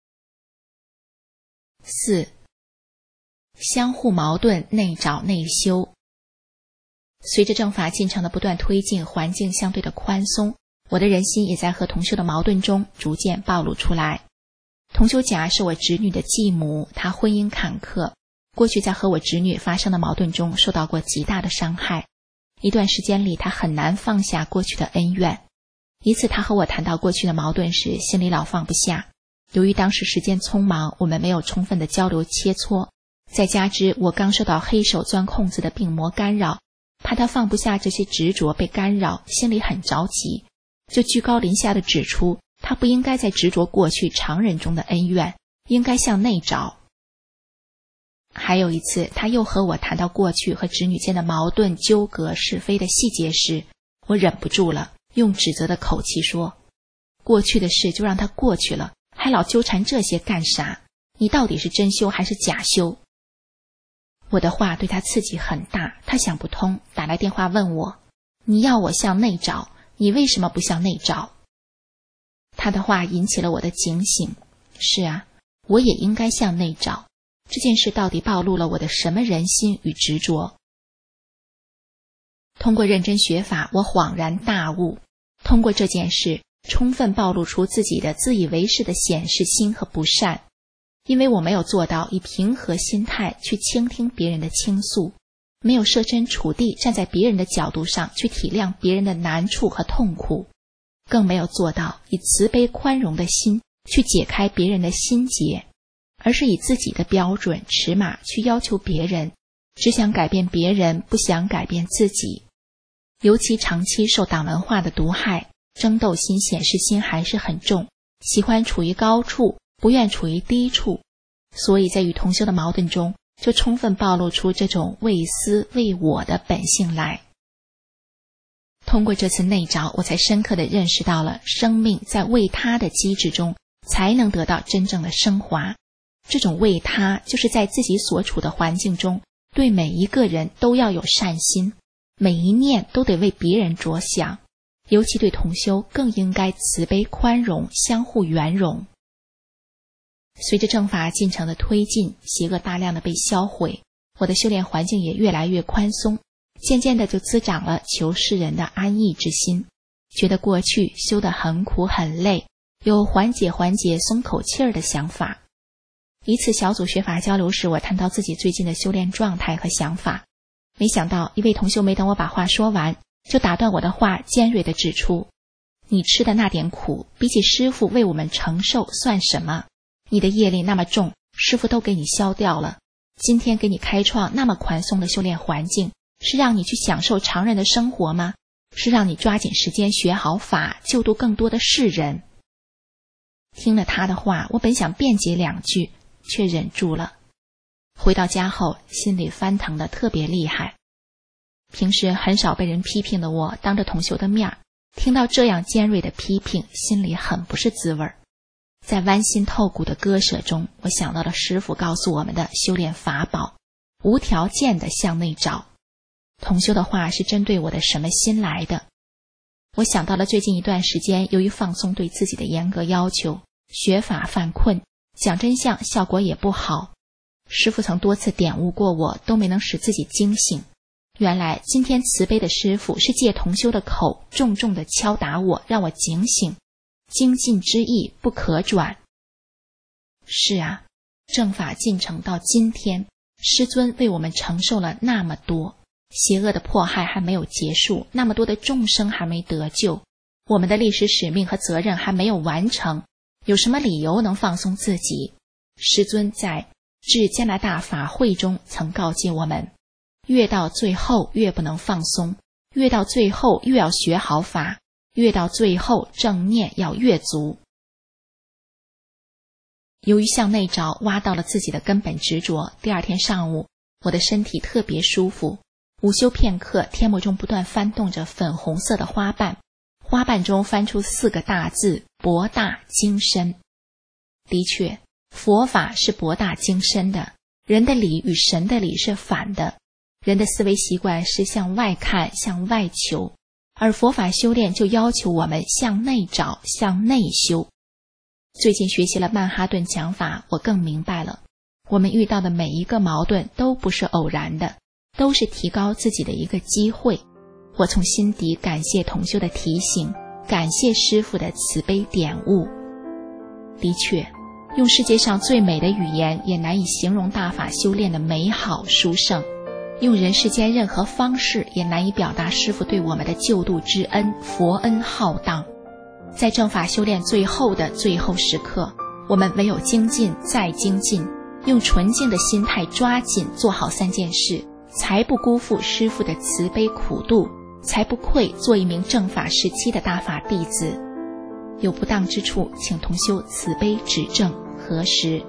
四、相互矛盾，内找内修。随着正法进程的不断推进，环境相对的宽松，我的人心也在和同修的矛盾中逐渐暴露出来。同修甲是我侄女的继母，她婚姻坎坷，过去在和我侄女发生的矛盾中受到过极大的伤害。一段时间里，她很难放下过去的恩怨。一次她和我谈到过去的矛盾时，心里老放不下。由于当时时间匆忙，我们没有充分的交流切磋，再加之我刚受到黑手钻空子的病魔干扰，怕他放不下这些执着被干扰，心里很着急，就居高临下的指出他不应该再执着过去常人中的恩怨，应该向内找。还有一次，他又和我谈到过去和侄女间的矛盾纠葛是非的细节时，我忍不住了，用指责的口气说，过去的事就让它过去了，还老纠缠这些干啥？你到底是真修还是假修？我的话对他刺激很大，他想不通，打来电话问我，你要我向内找，你为什么不向内找？他的话引起了我的警醒，是啊，我也应该向内找，这件事到底暴露了我的什么人心与执着？通过认真学法，我恍然大悟，通过这件事充分暴露出自己的自以为是的显示心和不善。因为我没有做到以平和心态去倾听别人的倾诉，没有设身处地站在别人的角度上去体谅别人的难处和痛苦，更没有做到以慈悲宽容的心去解开别人的心结，而是以自己的标准尺码去要求别人，只想改变别人，不想改变自己。尤其长期受党文化的毒害，争斗心、显示心还是很重，喜欢处于高处，不愿处于低处，所以在与同修的矛盾中，就充分暴露出这种为私为我的本性来。通过这次内找，我才深刻地认识到了生命在为他的机制中才能得到真正的升华。这种为他，就是在自己所处的环境中，对每一个人都要有善心，每一念都得为别人着想，尤其对同修更应该慈悲宽容，相互圆融。随着正法进程的推进，邪恶大量的被销毁，我的修炼环境也越来越宽松，渐渐的就滋长了求世人的安逸之心。 觉得过去修得很苦很累，有缓解缓解松口气儿的想法。一次小组学法交流时，我谈到自己最近的修炼状态和想法，没想到一位同修没等我把话说完，就打断我的话，尖锐地指出，你吃的那点苦，比起师父为我们承受算什么？你的业力那么重，师父都给你消掉了。今天给你开创那么宽松的修炼环境，是让你去享受常人的生活吗？是让你抓紧时间学好法，救度更多的世人。听了他的话，我本想辩解两句，却忍住了。回到家后，心里翻腾得特别厉害。平时很少被人批评的我，当着同修的面，听到这样尖锐的批评，心里很不是滋味。在剜心透骨的割舍中，我想到了师父告诉我们的修炼法宝，无条件的向内找。同修的话是针对我的什么心来的？我想到了最近一段时间，由于放松对自己的严格要求，学法犯困，讲真相效果也不好。师父曾多次点悟过我，都没能使自己惊醒。原来今天慈悲的师父是借同修的口重重地敲打我，让我警醒，精进之意不可转。是啊，正法进程到今天，师尊为我们承受了那么多，邪恶的迫害还没有结束，那么多的众生还没得救，我们的历史使命和责任还没有完成，有什么理由能放松自己？师尊在致加拿大法会中曾告诫我们，越到最后越不能放松，越到最后越要学好法，越到最后正念要越足。由于向内找挖到了自己的根本执着，第二天上午我的身体特别舒服。午休片刻，天幕中不断翻动着粉红色的花瓣，花瓣中翻出四个大字：博大精深。的确，佛法是博大精深的，人的理与神的理是反的，人的思维习惯是向外看，向外求，而佛法修炼就要求我们向内找，向内修。最近学习了曼哈顿讲法，我更明白了，我们遇到的每一个矛盾都不是偶然的，都是提高自己的一个机会。我从心底感谢同修的提醒，感谢师父的慈悲点悟。的确，用世界上最美的语言也难以形容大法修炼的美好殊胜，用人世间任何方式也难以表达师父对我们的救度之恩，佛恩浩荡。在正法修炼最后的最后时刻，我们唯有精进再精进，用纯净的心态抓紧做好三件事，才不辜负师父的慈悲苦度，才不愧做一名正法时期的大法弟子。有不当之处，请同修慈悲指正核实。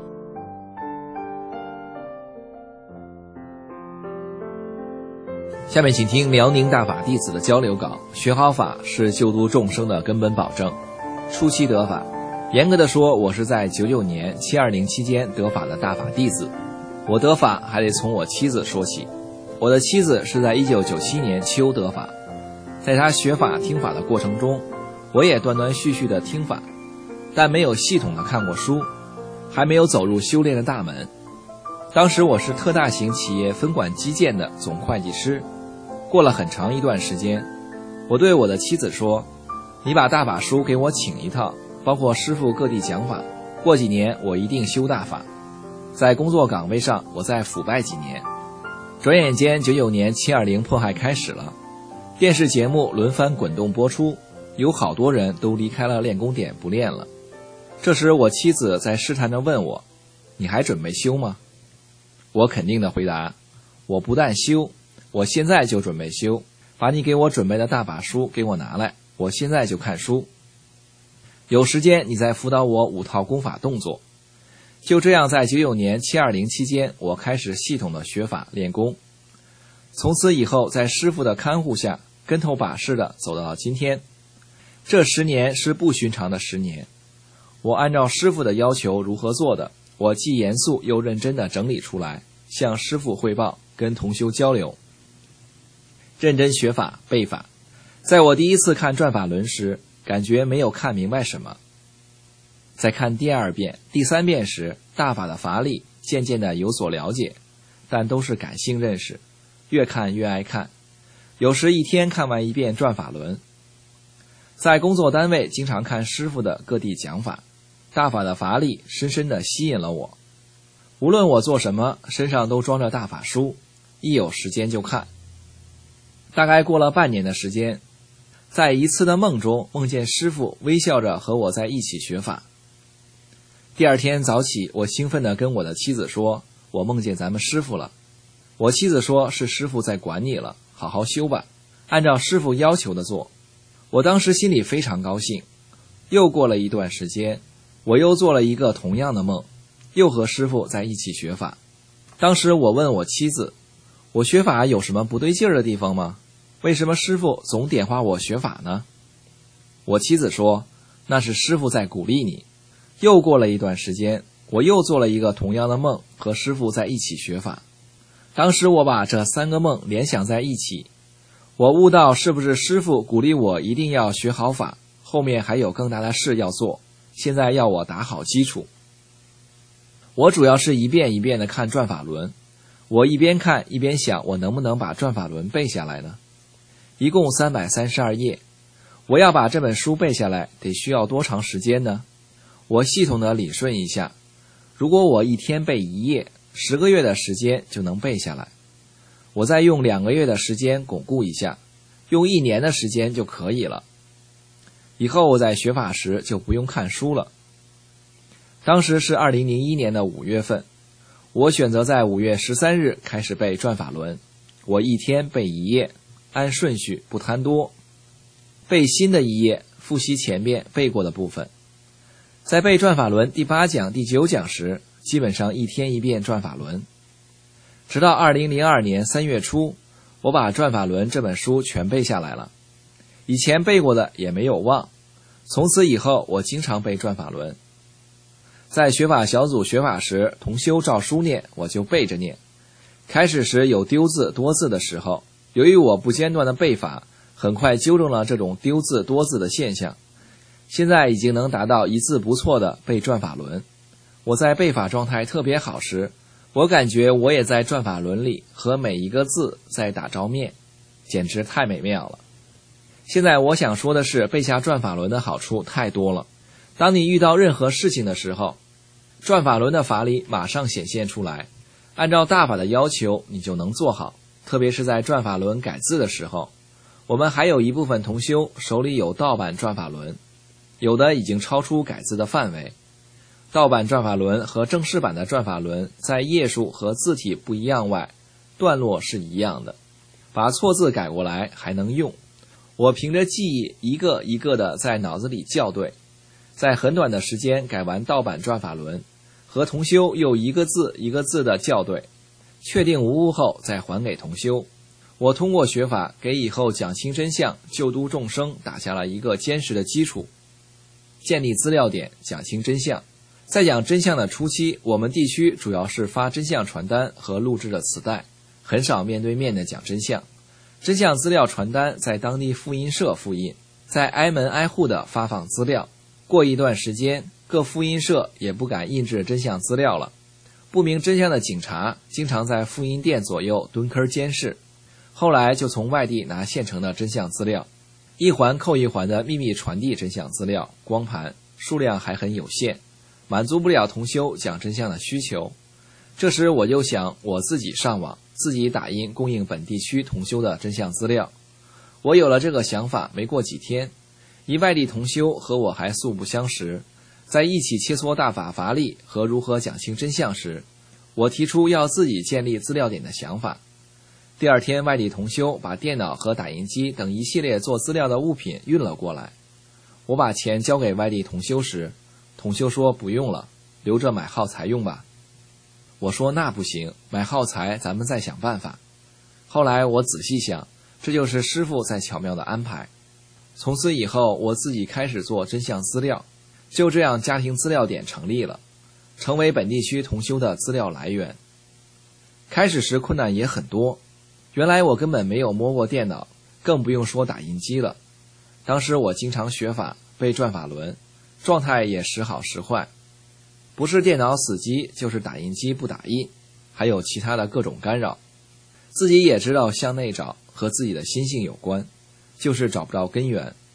下面请听辽宁大法弟子的交流稿。学好法是救度众生的根本保证。初期得法，严格的说，我是在九九年七二零期间得法的大法弟子。我得法还得从我妻子说起。我的妻子是在一九九七年秋得法，在她学法听法的过程中，我也断断续续的听法，但没有系统的看过书，还没有走入修炼的大门。当时我是特大型企业分管基建的总会计师。过了很长一段时间，我对我的妻子说，你把大法书给我请一套，包括师父各地讲法，过几年我一定修大法。在工作岗位上，我再腐败几年。转眼间九九年七二零迫害开始了，电视节目轮番滚动播出，有好多人都离开了练功点不练了。这时我妻子在试探地问我，你还准备修吗？我肯定地回答，我不但修，我现在就准备修，把你给我准备的大法书给我拿来，我现在就看书。有时间你再辅导我五套功法动作。就这样，在九九年七二零期间，我开始系统的学法练功。从此以后，在师父的看护下，跟头把式的走到了今天。这十年是不寻常的十年。我按照师父的要求如何做的，我既严肃又认真地整理出来，向师父汇报，跟同修交流。认真学法背法。在我第一次看转法轮时，感觉没有看明白什么。在看第二遍、第三遍时，大法的法理渐渐地有所了解，但都是感性认识，越看越爱看，有时一天看完一遍转法轮。 在工作单位经常看师傅的各地讲法，大法的法理深深地吸引了我。无论我做什么，身上都装着大法书，一有时间就看。大概过了半年的时间，在一次的梦中，梦见师傅微笑着和我在一起学法。第二天早起，我兴奋地跟我的妻子说，我梦见咱们师傅了。我妻子说，是师傅在管你了，好好修吧，按照师傅要求的做。我当时心里非常高兴。又过了一段时间，我又做了一个同样的梦，又和师傅在一起学法。当时我问我妻子，我学法有什么不对劲儿的地方吗？为什么师傅总点化我学法呢？我妻子说，那是师傅在鼓励你。又过了一段时间，我又做了一个同样的梦，和师傅在一起学法。当时我把这三个梦联想在一起，我悟到是不是师傅鼓励我一定要学好法，后面还有更大的事要做，现在要我打好基础。我主要是一遍一遍地看转法轮，我一边看一边想，我能不能把转法轮背下来呢？一共三百三十二页，我要把这本书背下来，得需要多长时间呢？我系统地理顺一下，如果我一天背一页，十个月的时间就能背下来。我再用两个月的时间巩固一下，用一年的时间就可以了。以后我在学法时就不用看书了。当时是二零零一年的五月份，我选择在五月十三日开始背转法轮，我一天背一页，按顺序不贪多，背新的一页，复习前面背过的部分。在背转法轮第八讲第九讲时，基本上一天一遍转法轮。直到二零零二年三月初，我把转法轮这本书全背下来了，以前背过的也没有忘。从此以后我经常背转法轮。在学法小组学法时，同修照书念，我就背着念。开始时有丢字多字的时候，由于我不间断的背法，很快纠正了这种丢字多字的现象。现在已经能达到一字不错的背转法轮。我在背法状态特别好时，我感觉我也在转法轮里和每一个字在打照面，简直太美妙了。现在我想说的是，背下转法轮的好处太多了。当你遇到任何事情的时候，转法轮的法理马上显现出来，按照大法的要求你就能做好。特别是在转法轮改字的时候，我们还有一部分同修手里有盗版转法轮，有的已经超出改字的范围。盗版转法轮和正式版的转法轮在页数和字体不一样外，段落是一样的，把错字改过来还能用。我凭着记忆一个一个的在脑子里校对，在很短的时间改完盗版转法轮，和同修又一个字一个字的校对，确定无误后再还给同修。我通过学法给以后讲清真相救度众生打下了一个坚实的基础。建立资料点，讲清真相。在讲真相的初期，我们地区主要是发真相传单和录制的磁带，很少面对面的讲真相。真相资料传单在当地复印社复印，在挨门挨户的发放资料。过一段时间，各复印社也不敢印制真相资料了。不明真相的警察经常在复印店左右蹲坑监视，后来就从外地拿现成的真相资料，一环扣一环的秘密传递真相资料，光盘数量还很有限，满足不了同修讲真相的需求。这时我就想我自己上网，自己打印供应本地区同修的真相资料。我有了这个想法，没过几天，一外地同修和我还素不相识，在一起切磋大法法理和如何讲清真相时，我提出要自己建立资料点的想法。第二天，外地同修把电脑和打印机等一系列做资料的物品运了过来。我把钱交给外地同修时，同修说不用了，留着买耗材用吧。我说那不行，买耗材咱们再想办法。后来我仔细想，这就是师父在巧妙的安排。从此以后，我自己开始做真相资料，就这样家庭资料点成立了，成为本地区同修的资料来源。开始时困难也很多，原来我根本没有摸过电脑，更不用说打印机了。当时我经常学法，背转法轮，状态也时好时坏，不是电脑死机，就是打印机不打印，还有其他的各种干扰。自己也知道向内找和自己的心性有关，就是找不到根源。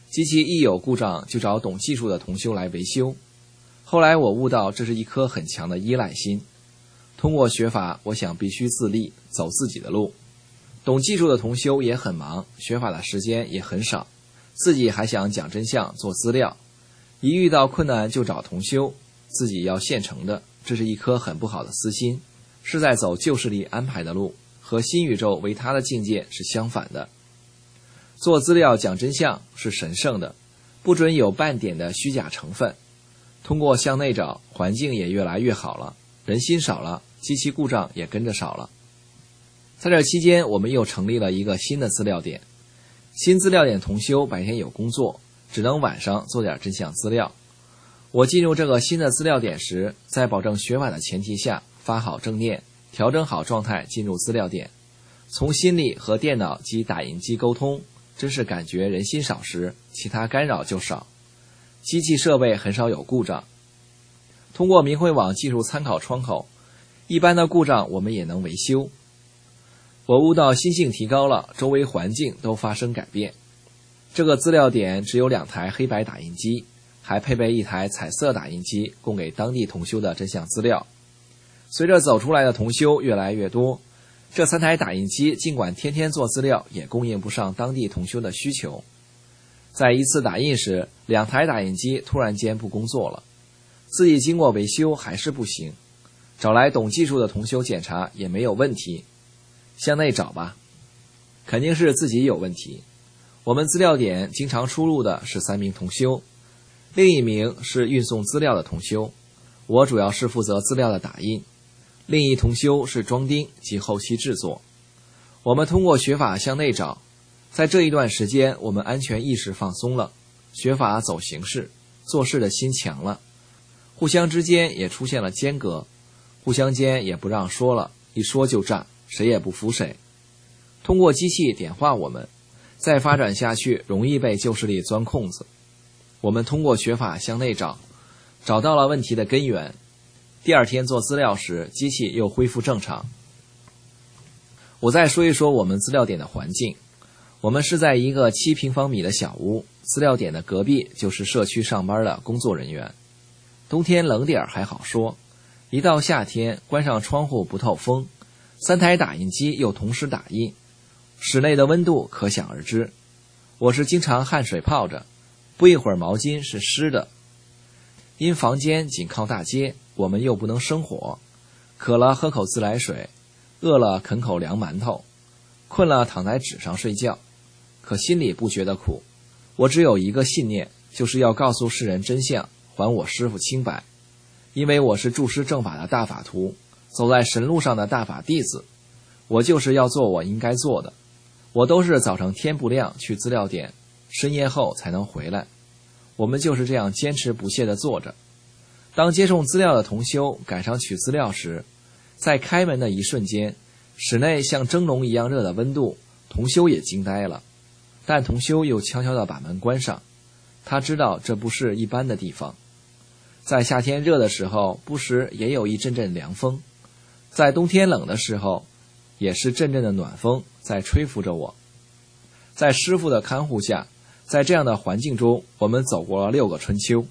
机器一有故障就找懂技术的同修来维修。后来我悟到这是一颗很强的依赖心。通过学法，我想必须自立，走自己的路。懂技术的同修也很忙，学法的时间也很少，自己还想讲真相做资料，一遇到困难就找同修，自己要现成的，这是一颗很不好的私心，是在走旧势力安排的路，和新宇宙为他的境界是相反的。做资料讲真相是神圣的，不准有半点的虚假成分。通过向内找，环境也越来越好了，人心少了，机器故障也跟着少了。在这期间，我们又成立了一个新的资料点。新资料点同修白天有工作，只能晚上做点真相资料。我进入这个新的资料点时，在保证学法的前提下，发好正念，调整好状态进入资料点。从心里和电脑及打印机沟通，真是感觉人心少时，其他干扰就少。机器设备很少有故障。通过明慧网技术参考窗口，一般的故障我们也能维修。我悟到心性提高了，周围环境都发生改变。这个资料点只有两台黑白打印机，还配备一台彩色打印机，供给当地同修的真相资料。随着走出来的同修越来越多，这三台打印机尽管天天做资料，也供应不上当地同修的需求。在一次打印时，两台打印机突然间不工作了，自己经过维修还是不行，找来懂技术的同修检查也没有问题。向内找吧，肯定是自己有问题。我们资料点经常出入的是三名同修，另一名是运送资料的同修，我主要是负责资料的打印，另一同修是装订及后期制作。我们通过学法向内找，在这一段时间我们安全意识放松了，学法走形式，做事的心强了，互相之间也出现了间隔，互相间也不让说了，一说就炸，谁也不服谁。通过机器点化我们，再发展下去容易被旧势力钻空子。我们通过学法向内找，找到了问题的根源。第二天做资料时，机器又恢复正常。我再说一说我们资料点的环境。我们是在一个七平方米的小屋，资料点的隔壁就是社区上班的工作人员。冬天冷点还好说，一到夏天关上窗户不透风，三台打印机又同时打印，室内的温度可想而知。我是经常汗水泡着，不一会儿毛巾是湿的。因房间紧靠大街，我们又不能生火，渴了喝口自来水，饿了啃口凉馒头，困了躺在纸上睡觉。可心里不觉得苦，我只有一个信念，就是要告诉世人真相，还我师父清白。因为我是注师正法的大法徒，走在神路上的大法弟子，我就是要做我应该做的。我都是早上天不亮去资料点，深夜后才能回来。我们就是这样坚持不懈地做着。当接送资料的同修赶上取资料时，在开门的一瞬间，室内像蒸笼一样热的温度，同修也惊呆了。但同修又悄悄地把门关上，他知道这不是一般的地方。在夏天热的时候，不时也有一阵阵凉风，在冬天冷的时候，也是阵阵的暖风在吹拂着我。在师父的看护下，在这样的环境中，我们走过了六个春秋。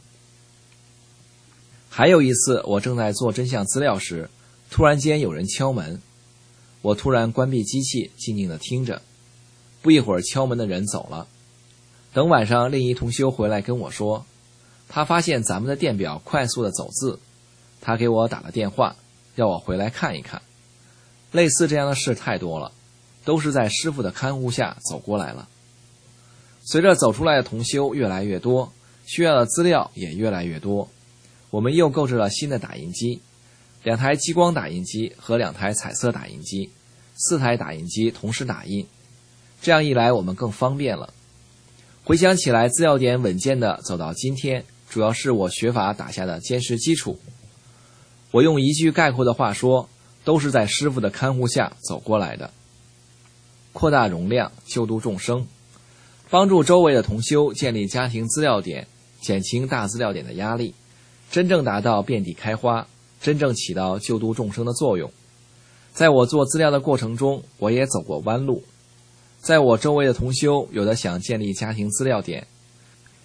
还有一次，我正在做真相资料时，突然间有人敲门，我突然关闭机器，静静地听着。不一会儿，敲门的人走了。等晚上另一同修回来跟我说，他发现咱们的电表快速的走字，他给我打了电话，要我回来看一看。类似这样的事太多了，都是在师父的看护下走过来了。随着走出来的同修越来越多，需要的资料也越来越多，我们又购置了新的打印机，两台激光打印机和两台彩色打印机，四台打印机同时打印。这样一来我们更方便了。回想起来，资料点稳健的走到今天，主要是我学法打下的坚实基础。我用一句概括的话说，都是在师父的看护下走过来的。扩大容量，救度众生，帮助周围的同修建立家庭资料点，减轻大资料点的压力，真正达到遍地开花，真正起到救度众生的作用。在我做资料的过程中，我也走过弯路。在我周围的同修，有的想建立家庭资料点，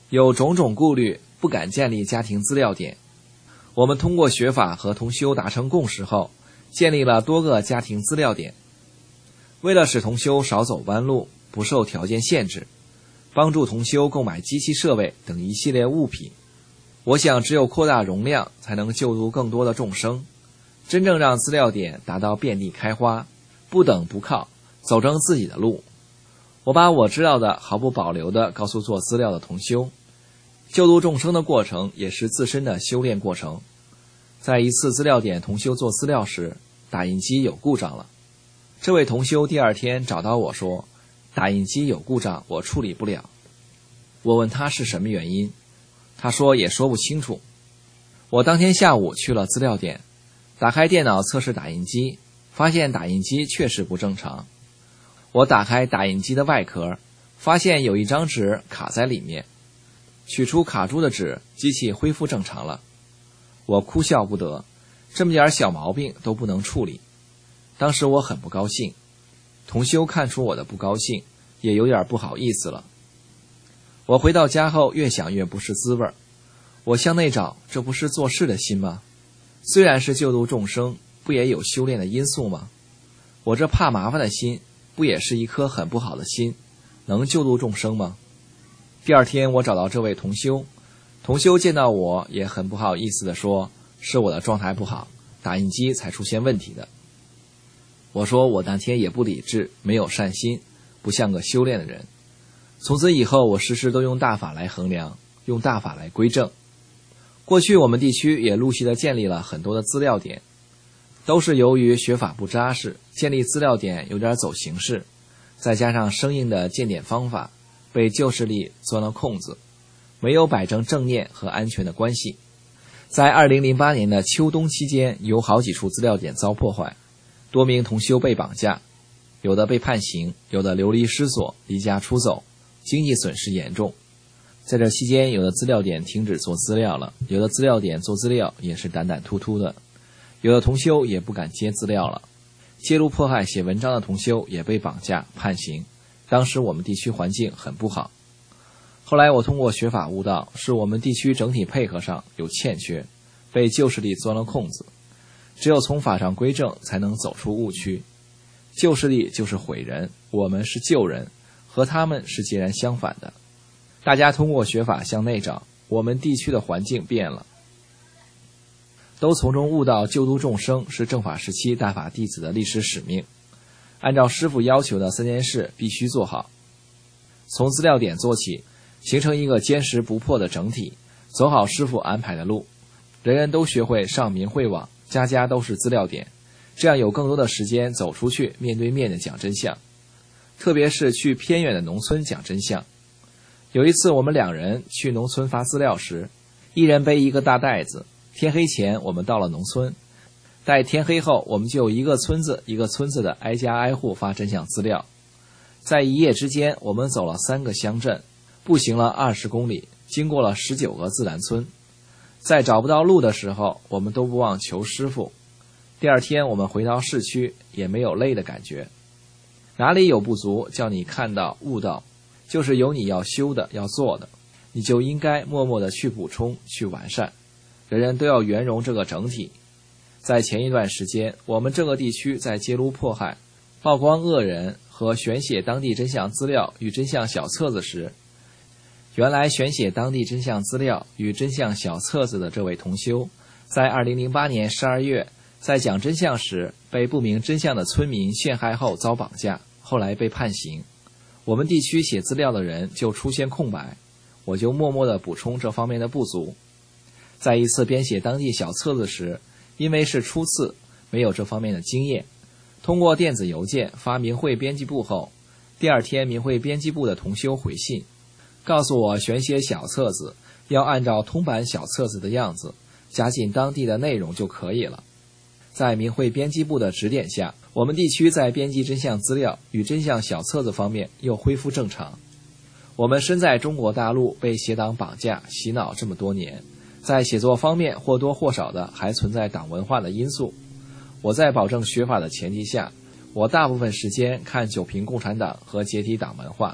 有种种顾虑，不敢建立家庭资料点。我们通过学法和同修达成共识后，建立了多个家庭资料点。为了使同修少走弯路，不受条件限制，帮助同修购买机器设备等一系列物品，我想只有扩大容量，才能救度更多的众生，真正让资料点达到遍地开花，不等不靠，走正自己的路。我把我知道的毫不保留地告诉做资料的同修，救度众生的过程也是自身的修炼过程。在一次资料点同修做资料时，打印机有故障了。这位同修第二天找到我说，打印机有故障，我处理不了。我问他是什么原因，他说也说不清楚。我当天下午去了资料点，打开电脑测试打印机，发现打印机确实不正常。我打开打印机的外壳，发现有一张纸卡在里面，取出卡住的纸，机器恢复正常了。我哭笑不得，这么点小毛病都不能处理。当时我很不高兴，同修看出我的不高兴，也有点不好意思了。我回到家后越想越不是滋味，我向内找，这不是做事的心吗？虽然是救度众生，不也有修炼的因素吗？我这怕麻烦的心，不也是一颗很不好的心，能救度众生吗？第二天我找到这位同修，同修见到我也很不好意思地说，是我的状态不好，打印机才出现问题的。我说我那天也不理智，没有善心，不像个修炼的人。从此以后，我时时都用大法来衡量，用大法来归正。过去我们地区也陆续地建立了很多的资料点，都是由于学法不扎实，建立资料点有点走形式，再加上生硬的建点方法，被旧势力钻了空子，没有摆正正念和安全的关系。在二零零八年的秋冬期间，有好几处资料点遭破坏，多名同修被绑架，有的被判刑，有的流离失所，离家出走，经济损失严重。在这期间，有的资料点停止做资料了，有的资料点做资料也是胆胆突突的，有的同修也不敢接资料了。揭露迫害写文章的同修也被绑架判刑，当时我们地区环境很不好。后来我通过学法悟道，是我们地区整体配合上有欠缺，被旧势力钻了空子，只有从法上归正，才能走出误区。旧势力就是毁人，我们是救人，和他们是截然相反的。大家通过学法向内找，我们地区的环境变了，都从中悟到救度众生是正法时期大法弟子的历史使命，按照师父要求的三件事必须做好。从资料点做起，形成一个坚实不破的整体，走好师父安排的路，人人都学会上明慧网，家家都是资料点，这样有更多的时间走出去，面对面的讲真相，特别是去偏远的农村讲真相。有一次我们两人去农村发资料时，一人背一个大袋子，天黑前我们到了农村，待天黑后我们就一个村子一个村子的挨家挨户发真相资料。在一夜之间，我们走了三个乡镇，步行了二十公里，经过了十九个自然村。在找不到路的时候，我们都不忘求师父。第二天我们回到市区，也没有累的感觉。哪里有不足，叫你看到悟到，就是有你要修的要做的，你就应该默默地去补充去完善，人人都要圆融这个整体。在前一段时间，我们这个地区在揭露迫害、曝光恶人和选写当地真相资料与真相小册子时，原来选写当地真相资料与真相小册子的这位同修，在二零零八年十二月在讲真相时被不明真相的村民陷害后遭绑架，后来被判刑。我们地区写资料的人就出现空白，我就默默地补充这方面的不足。在一次编写当地小册子时，因为是初次，没有这方面的经验，通过电子邮件发明会编辑部后，第二天明会编辑部的同修回信，告诉我选写小册子要按照通版小册子的样子，加进当地的内容就可以了。在明会编辑部的指点下，我们地区在编辑真相资料与真相小册子方面又恢复正常。我们身在中国大陆，被邪党绑架洗脑这么多年，在写作方面或多或少的还存在党文化的因素。我在保证学法的前提下，我大部分时间看九评共产党和解体党文化，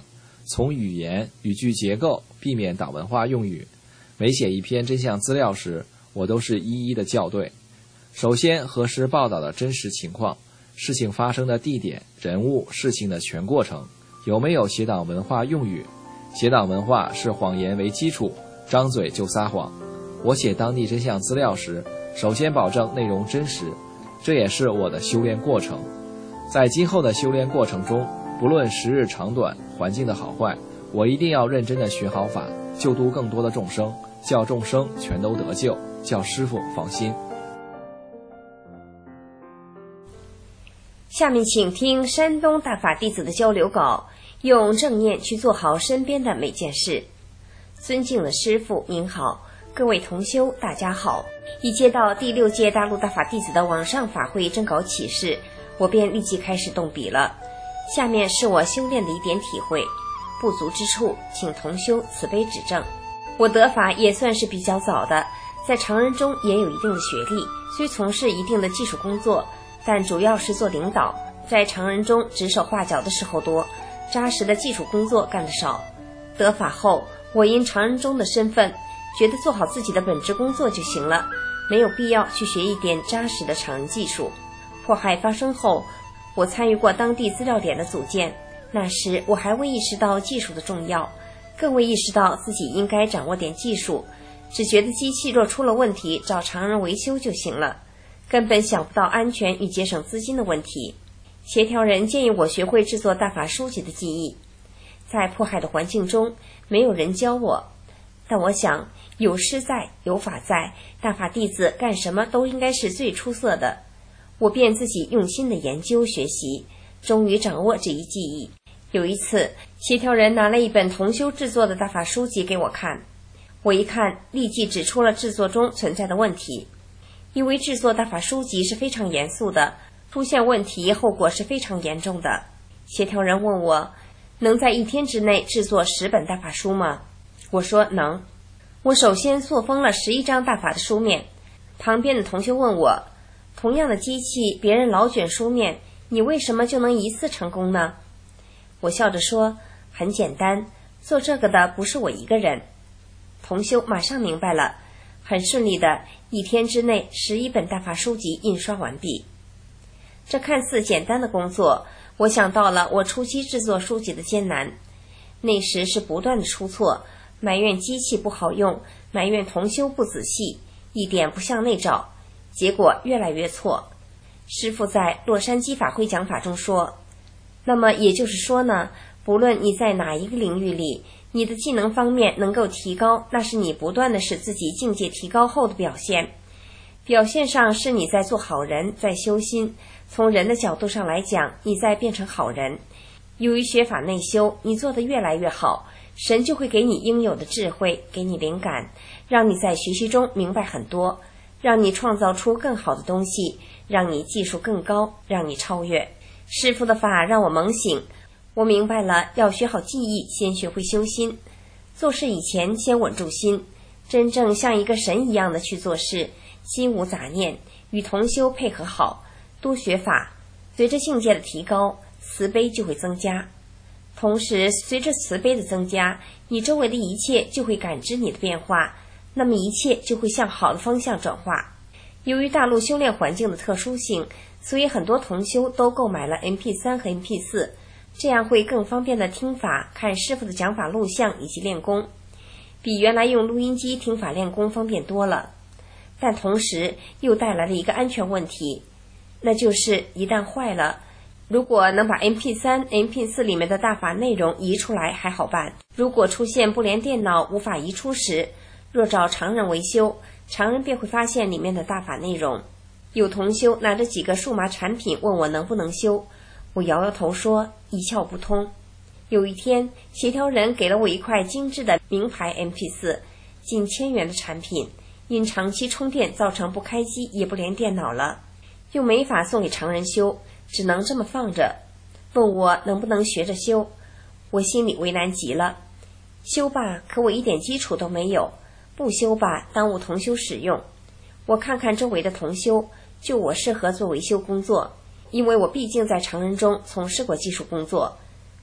从语言、语句结构避免党文化用语。每写一篇真相资料时，我都是一一的校对。首先核实报道的真实情况，事情发生的地点、人物、事情的全过程，有没有写党文化用语。写党文化是谎言为基础，张嘴就撒谎。我写当地真相资料时，首先保证内容真实，这也是我的修炼过程。在今后的修炼过程中，不论时日长短、环境的好坏，我一定要认真的学好法，救度更多的众生，叫众生全都得救，叫师父放心。 下面请听山东大法弟子的交流稿，用正念去做好身边的每件事。尊敬的师父您好，各位同修大家好。一接到第六届大陆大法弟子的网上法会征稿启事，我便立即开始动笔了。下面是我修炼的一点体会，不足之处请同修慈悲指正。我得法也算是比较早的，在常人中也有一定的学历，虽从事一定的技术工作，但主要是做领导，在常人中指手画脚的时候多，扎实的技术工作干得少。得法后，我因常人中的身份，觉得做好自己的本职工作就行了，没有必要去学一点扎实的常人技术。迫害发生后，我参与过当地资料点的组建，那时我还未意识到技术的重要，更未意识到自己应该掌握点技术，只觉得机器若出了问题，找常人维修就行了，根本想不到安全与节省资金的问题。协调人建议我学会制作大法书籍的技艺，在迫害的环境中，没有人教我，但我想有师在，有法在，大法弟子干什么都应该是最出色的。我便自己用心的研究学习，终于掌握这一技艺。有一次，协调人拿了一本同修制作的大法书籍给我看，我一看，立即指出了制作中存在的问题。因为制作大法书籍是非常严肃的，出现问题后果是非常严重的。协调人问我，能在一天之内制作十本大法书吗？我说能。我首先塑封了十一张大法的书面。旁边的同学问我，同样的机器，别人老卷书面，你为什么就能一次成功呢？我笑着说，很简单，做这个的不是我一个人。同修马上明白了，很顺利的，一天之内十一本大法书籍印刷完毕。这看似简单的工作，我想到了我初期制作书籍的艰难。那时是不断的出错，埋怨机器不好用，埋怨同修不仔细，一点不向内找，结果越来越错。师父在洛杉矶法会讲法中说，那么也就是说呢，不论你在哪一个领域里，你的技能方面能够提高，那是你不断的使自己境界提高后的表现。表现上是你在做好人，在修心，从人的角度上来讲，你在变成好人。由于学法内修，你做得越来越好，神就会给你应有的智慧，给你灵感，让你在学习中明白很多，让你创造出更好的东西，让你技术更高，让你超越。师父的法让我猛醒，我明白了，要学好技艺，先学会修心。做事以前先稳住心，真正像一个神一样的去做事，心无杂念，与同修配合好，多学法。随着境界的提高，慈悲就会增加。同时随着慈悲的增加，你周围的一切就会感知你的变化，那么一切就会向好的方向转化。由于大陆修炼环境的特殊性，所以很多同修都购买了 M P 三 和 M P 四， 这样会更方便的听法，看师父的讲法录像以及练功，比原来用录音机听法练功方便多了。但同时又带来了一个安全问题，那就是一旦坏了，如果能把 M P 三、M P 四 里面的大法内容移出来还好办，如果出现不连电脑无法移出时，若找常人维修，常人便会发现里面的大法内容。有同修拿着几个数码产品问我能不能修，我摇摇头说一窍不通。有一天，协调人给了我一块精致的名牌 M P 四， 近千元的产品，因长期充电造成不开机也不连电脑了，又没法送给常人修，只能这么放着，问我能不能学着修。我心里为难极了，修吧，可我一点基础都没有，不修吧，耽误同修使用。我看看周围的同修，就我适合做维修工作，因为我毕竟在常人中从事过技术工作。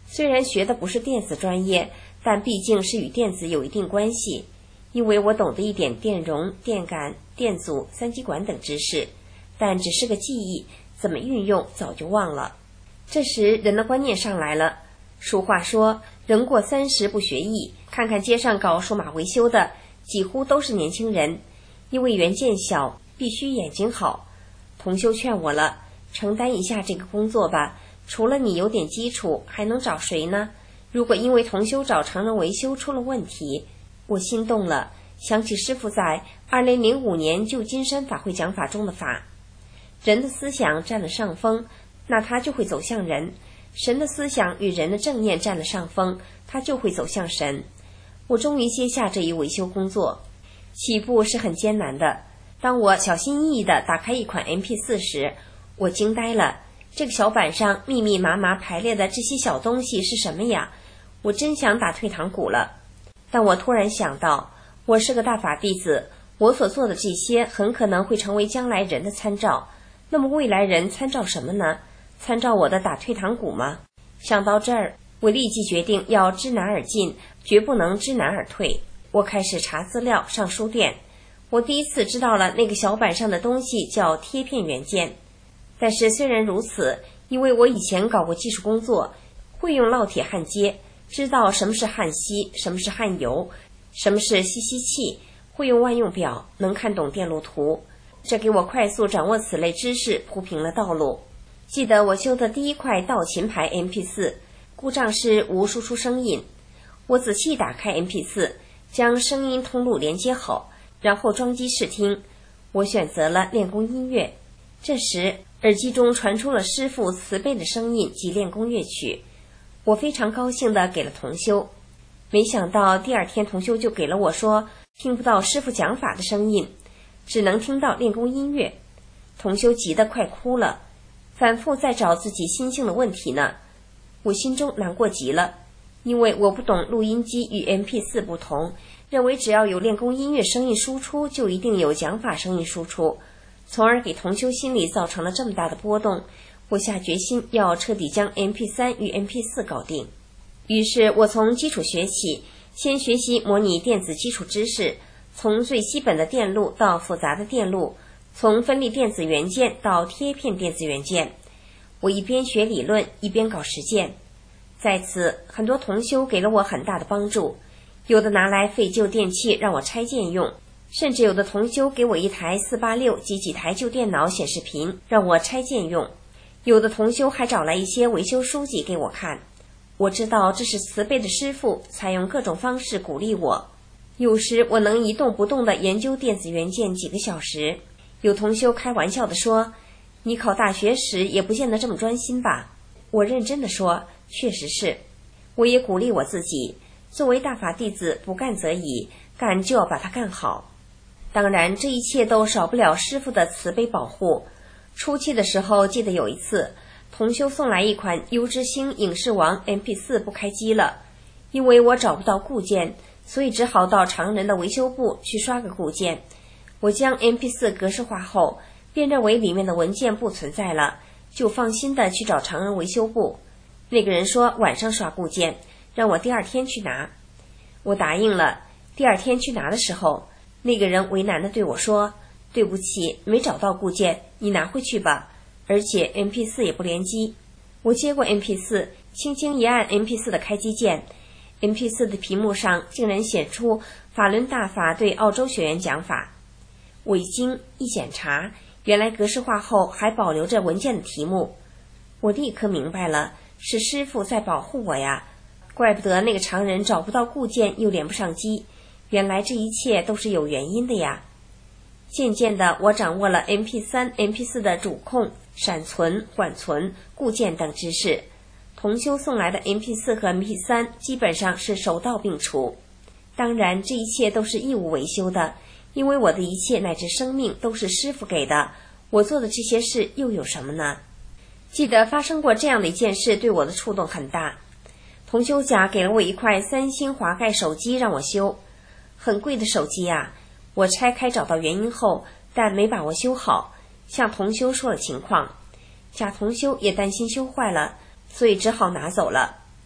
虽然学的不是电子专业，但毕竟是与电子有一定关系，因为我懂得一点电容、电感、电阻、三极管等知识，但只是个记忆，怎么运用早就忘了。这时人的观念上来了，俗话说人过三十不学艺，看看街上搞数码维修的几乎都是年轻人，因为元件小，必须眼睛好。同修劝我了，承担一下这个工作吧，除了你有点基础，还能找谁呢？如果因为同修找常人维修出了问题，我心动了，想起师父在二零零五年旧金山法会讲法中的法，人的思想占了上风，那他就会走向人；神的思想与人的正念占了上风，他就会走向神。我终于接下这一维修工作，起步是很艰难的。当我小心翼翼地打开一款 M P 四 时，我惊呆了，这个小板上密密麻麻排列的这些小东西是什么呀？我真想打退堂鼓了。但我突然想到，我是个大法弟子，我所做的这些很可能会成为将来人的参照。那么未来人参照什么呢？参照我的打退堂鼓吗？想到这儿，我立即决定要知难而进，绝不能知难而退。我开始查资料，上书店。我第一次知道了那个小板上的东西叫贴片元件。但是虽然如此，因为我以前搞过技术工作，会用烙铁焊接，知道什么是焊锡，什么是焊油，什么是吸吸器，会用万用表，能看懂电路图，这给我快速掌握此类知识铺平了道路。记得我修的第一块道琴牌 M P 四， 故障是无输出声音。我仔细打开 M P 四， 将声音通路连接好，然后装机试听。我选择了练功音乐。这时耳机中传出了师父慈悲的声音及练功乐曲，我非常高兴地给了同修。没想到第二天同修就给了我说听不到师父讲法的声音，只能听到练功音乐。同修急得快哭了，反复在找自己心性的问题呢。我心中难过极了，因为我不懂录音机与 M P 四 不同，认为只要有练功音乐声音输出，就一定有讲法声音输出，从而给同修心里造成了这么大的波动。我下决心要彻底将 M P 三 与 M P 四 搞定。于是我从基础学起，先学习模拟电子基础知识，从最基本的电路到复杂的电路，从分立电子元件到贴片电子元件。我一边学理论，一边搞实践。在此，很多同修给了我很大的帮助，有的拿来废旧电器让我拆件用，甚至有的同修给我一台四八六及几台旧电脑显示屏让我拆件用，有的同修还找来一些维修书籍给我看。我知道这是慈悲的师父采用各种方式鼓励我。有时我能一动不动地研究电子元件几个小时。有同修开玩笑地说，你考大学时也不见得这么专心吧？我认真地说，确实是。我也鼓励我自己，作为大法弟子，不干则已，干就要把它干好。当然这一切都少不了师父的慈悲保护。初期的时候，记得有一次同修送来一款优之星影视王 M P 四 不开机了，因为我找不到固件，所以只好到常人的维修部去刷个固件。我将 M P 四 格式化后，便认为里面的文件不存在了，就放心的去找常人维修部。那个人说晚上刷固件，让我第二天去拿。我答应了。第二天去拿的时候，那个人为难的对我说，对不起，没找到固件，你拿回去吧，而且 M P 四 也不联机。我接过 M P 四， 轻轻一按 M P 四 的开机键， M P 四 的屏幕上竟然显出法轮大法对澳洲学员讲法。我一惊，一检查，原来格式化后还保留着文件的题目。我立刻明白了，是师父在保护我呀，怪不得那个常人找不到固件又连不上机，原来这一切都是有原因的呀。渐渐的，我掌握了 M P 三、M P 四 的主控、闪存、缓存、固件等知识。同修送来的 M P 四 和 M P 三 基本上是手到病除。当然这一切都是义务维修的，因为我的一切乃至生命都是师父给的，我做的这些事又有什么呢？记得发生过这样的一件事，对我的触动很大。同修甲给了我一块三星滑盖手机让我修，很贵的手机啊。我拆开找到原因后，但没把握修好，向同修说了情况。甲同修也担心修坏了，所以只好拿走了。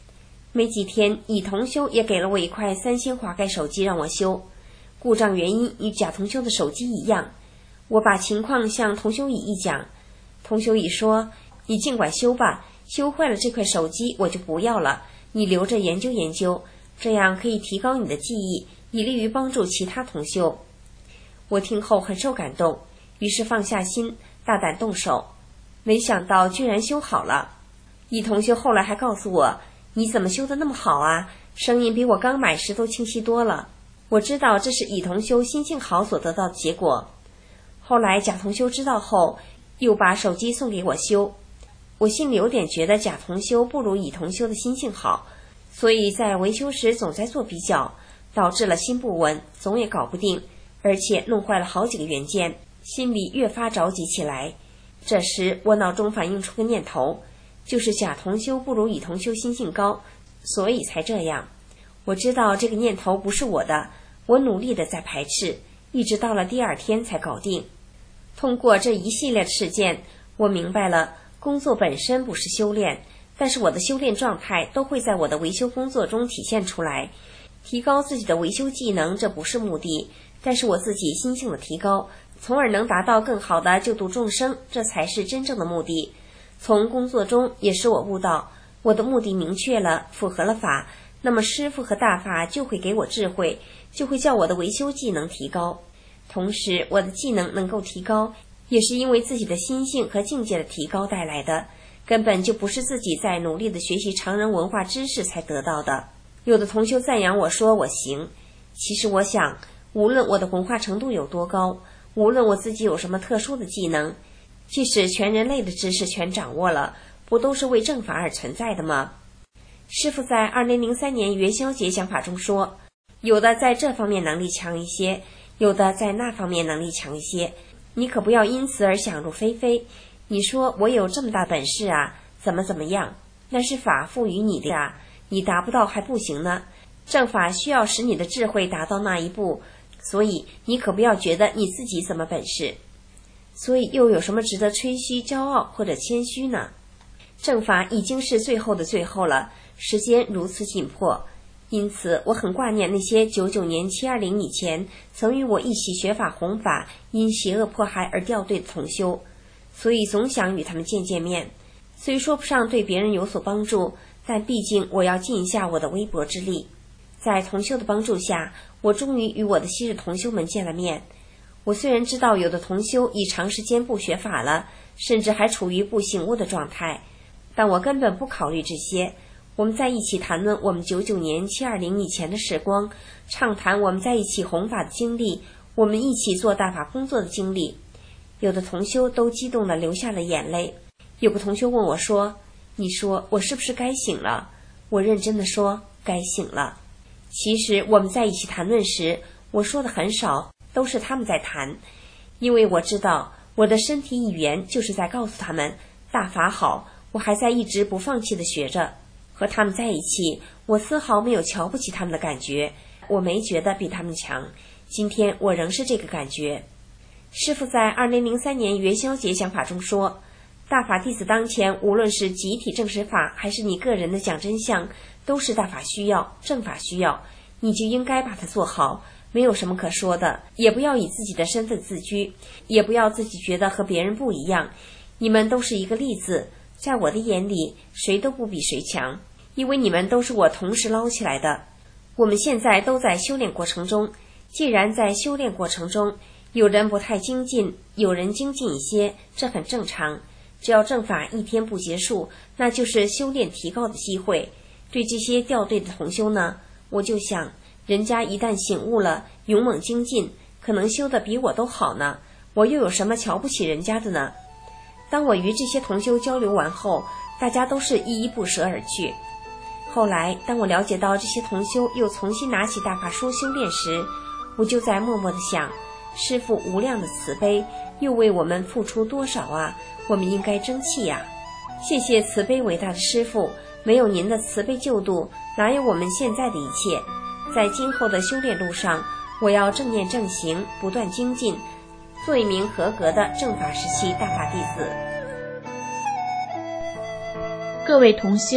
没几天，乙同修也给了我一块三星滑盖手机让我修，故障原因与甲同修的手机一样。我把情况向同修乙一讲，同修乙说：“你尽管修吧，修坏了这块手机我就不要了，你留着研究研究，这样可以提高你的技艺，以利于帮助其他同修。”我听后很受感动，于是放下心，大胆动手，没想到居然修好了。乙同修后来还告诉我：“你怎么修得那么好啊？声音比我刚买时都清晰多了。”我知道这是乙同修心性好所得到的结果。后来甲同修知道后，又把手机送给我修。我心里有点觉得甲同修不如乙同修的心性好，所以在维修时总在做比较，导致了心不稳，总也搞不定，而且弄坏了好几个元件，心里越发着急起来。这时我脑中反映出个念头，就是甲同修不如乙同修心性高，所以才这样。我知道这个念头不是我的，我努力的在排斥，一直到了第二天才搞定。通过这一系列的事件，我明白了，工作本身不是修炼，但是我的修炼状态都会在我的维修工作中体现出来。提高自己的维修技能，这不是目的，但是我自己心性的提高，从而能达到更好的救度众生，这才是真正的目的。从工作中也使我悟到，我的目的明确了，符合了法，那么师父和大法就会给我智慧，就会叫我的维修技能提高。同时我的技能能够提高，也是因为自己的心性和境界的提高带来的，根本就不是自己在努力的学习常人文化知识才得到的。有的同修赞扬我说我行，其实我想，无论我的文化程度有多高，无论我自己有什么特殊的技能，即使全人类的知识全掌握了，不都是为正法而存在的吗？师父在二零零三年元宵节讲法中说，有的在这方面能力强一些，有的在那方面能力强一些，你可不要因此而想入非非。你说我有这么大本事啊，怎么怎么样，那是法赋予你的啊，你达不到还不行呢。正法需要使你的智慧达到那一步，所以你可不要觉得你自己怎么本事。所以又有什么值得吹嘘、骄傲或者谦虚呢？正法已经是最后的最后了，时间如此紧迫，因此我很挂念那些九九年七二零以前曾与我一起学法弘法，因邪恶迫害而掉队的同修，所以总想与他们见见面。虽说不上对别人有所帮助，但毕竟我要尽一下我的微薄之力。在同修的帮助下，我终于与我的昔日同修们见了面。我虽然知道有的同修已长时间不学法了，甚至还处于不醒悟的状态，但我根本不考虑这些。我们在一起谈论我们九九年七二零以前的时光，畅谈我们在一起弘法的经历，我们一起做大法工作的经历。有的同修都激动地流下了眼泪。有个同修问我说，你说我是不是该醒了？我认真地说，该醒了。其实我们在一起谈论时，我说的很少，都是他们在谈，因为我知道我的身体语言就是在告诉他们大法好，我还在一直不放弃地学着。和他们在一起，我丝毫没有瞧不起他们的感觉，我没觉得比他们强，今天我仍是这个感觉。师父在二零零三年元宵节讲法中说，大法弟子当前无论是集体证实法还是你个人的讲真相，都是大法需要，正法需要，你就应该把它做好，没有什么可说的，也不要以自己的身份自居，也不要自己觉得和别人不一样，你们都是一个例子，在我的眼里谁都不比谁强，因为你们都是我同时捞起来的。我们现在都在修炼过程中，既然在修炼过程中有人不太精进，有人精进一些，这很正常，只要正法一天不结束，那就是修炼提高的机会。对这些掉队的同修呢，我就想，人家一旦醒悟了，勇猛精进，可能修得比我都好呢，我又有什么瞧不起人家的呢？当我与这些同修交流完后，大家都是依依不舍而去。后来当我了解到这些同修又重新拿起大法书修炼时，我就在默默地想，师父无量的慈悲又为我们付出多少啊，我们应该争气呀、啊！谢谢慈悲伟大的师父，没有您的慈悲救度，哪有我们现在的一切。在今后的修炼路上，我要正念正行，不断精进，做一名合格的正法时期大法弟子。 各位同修，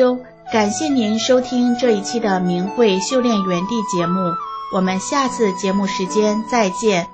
感谢您收听这一期的明慧修炼园地节目，我们下次节目时间再见。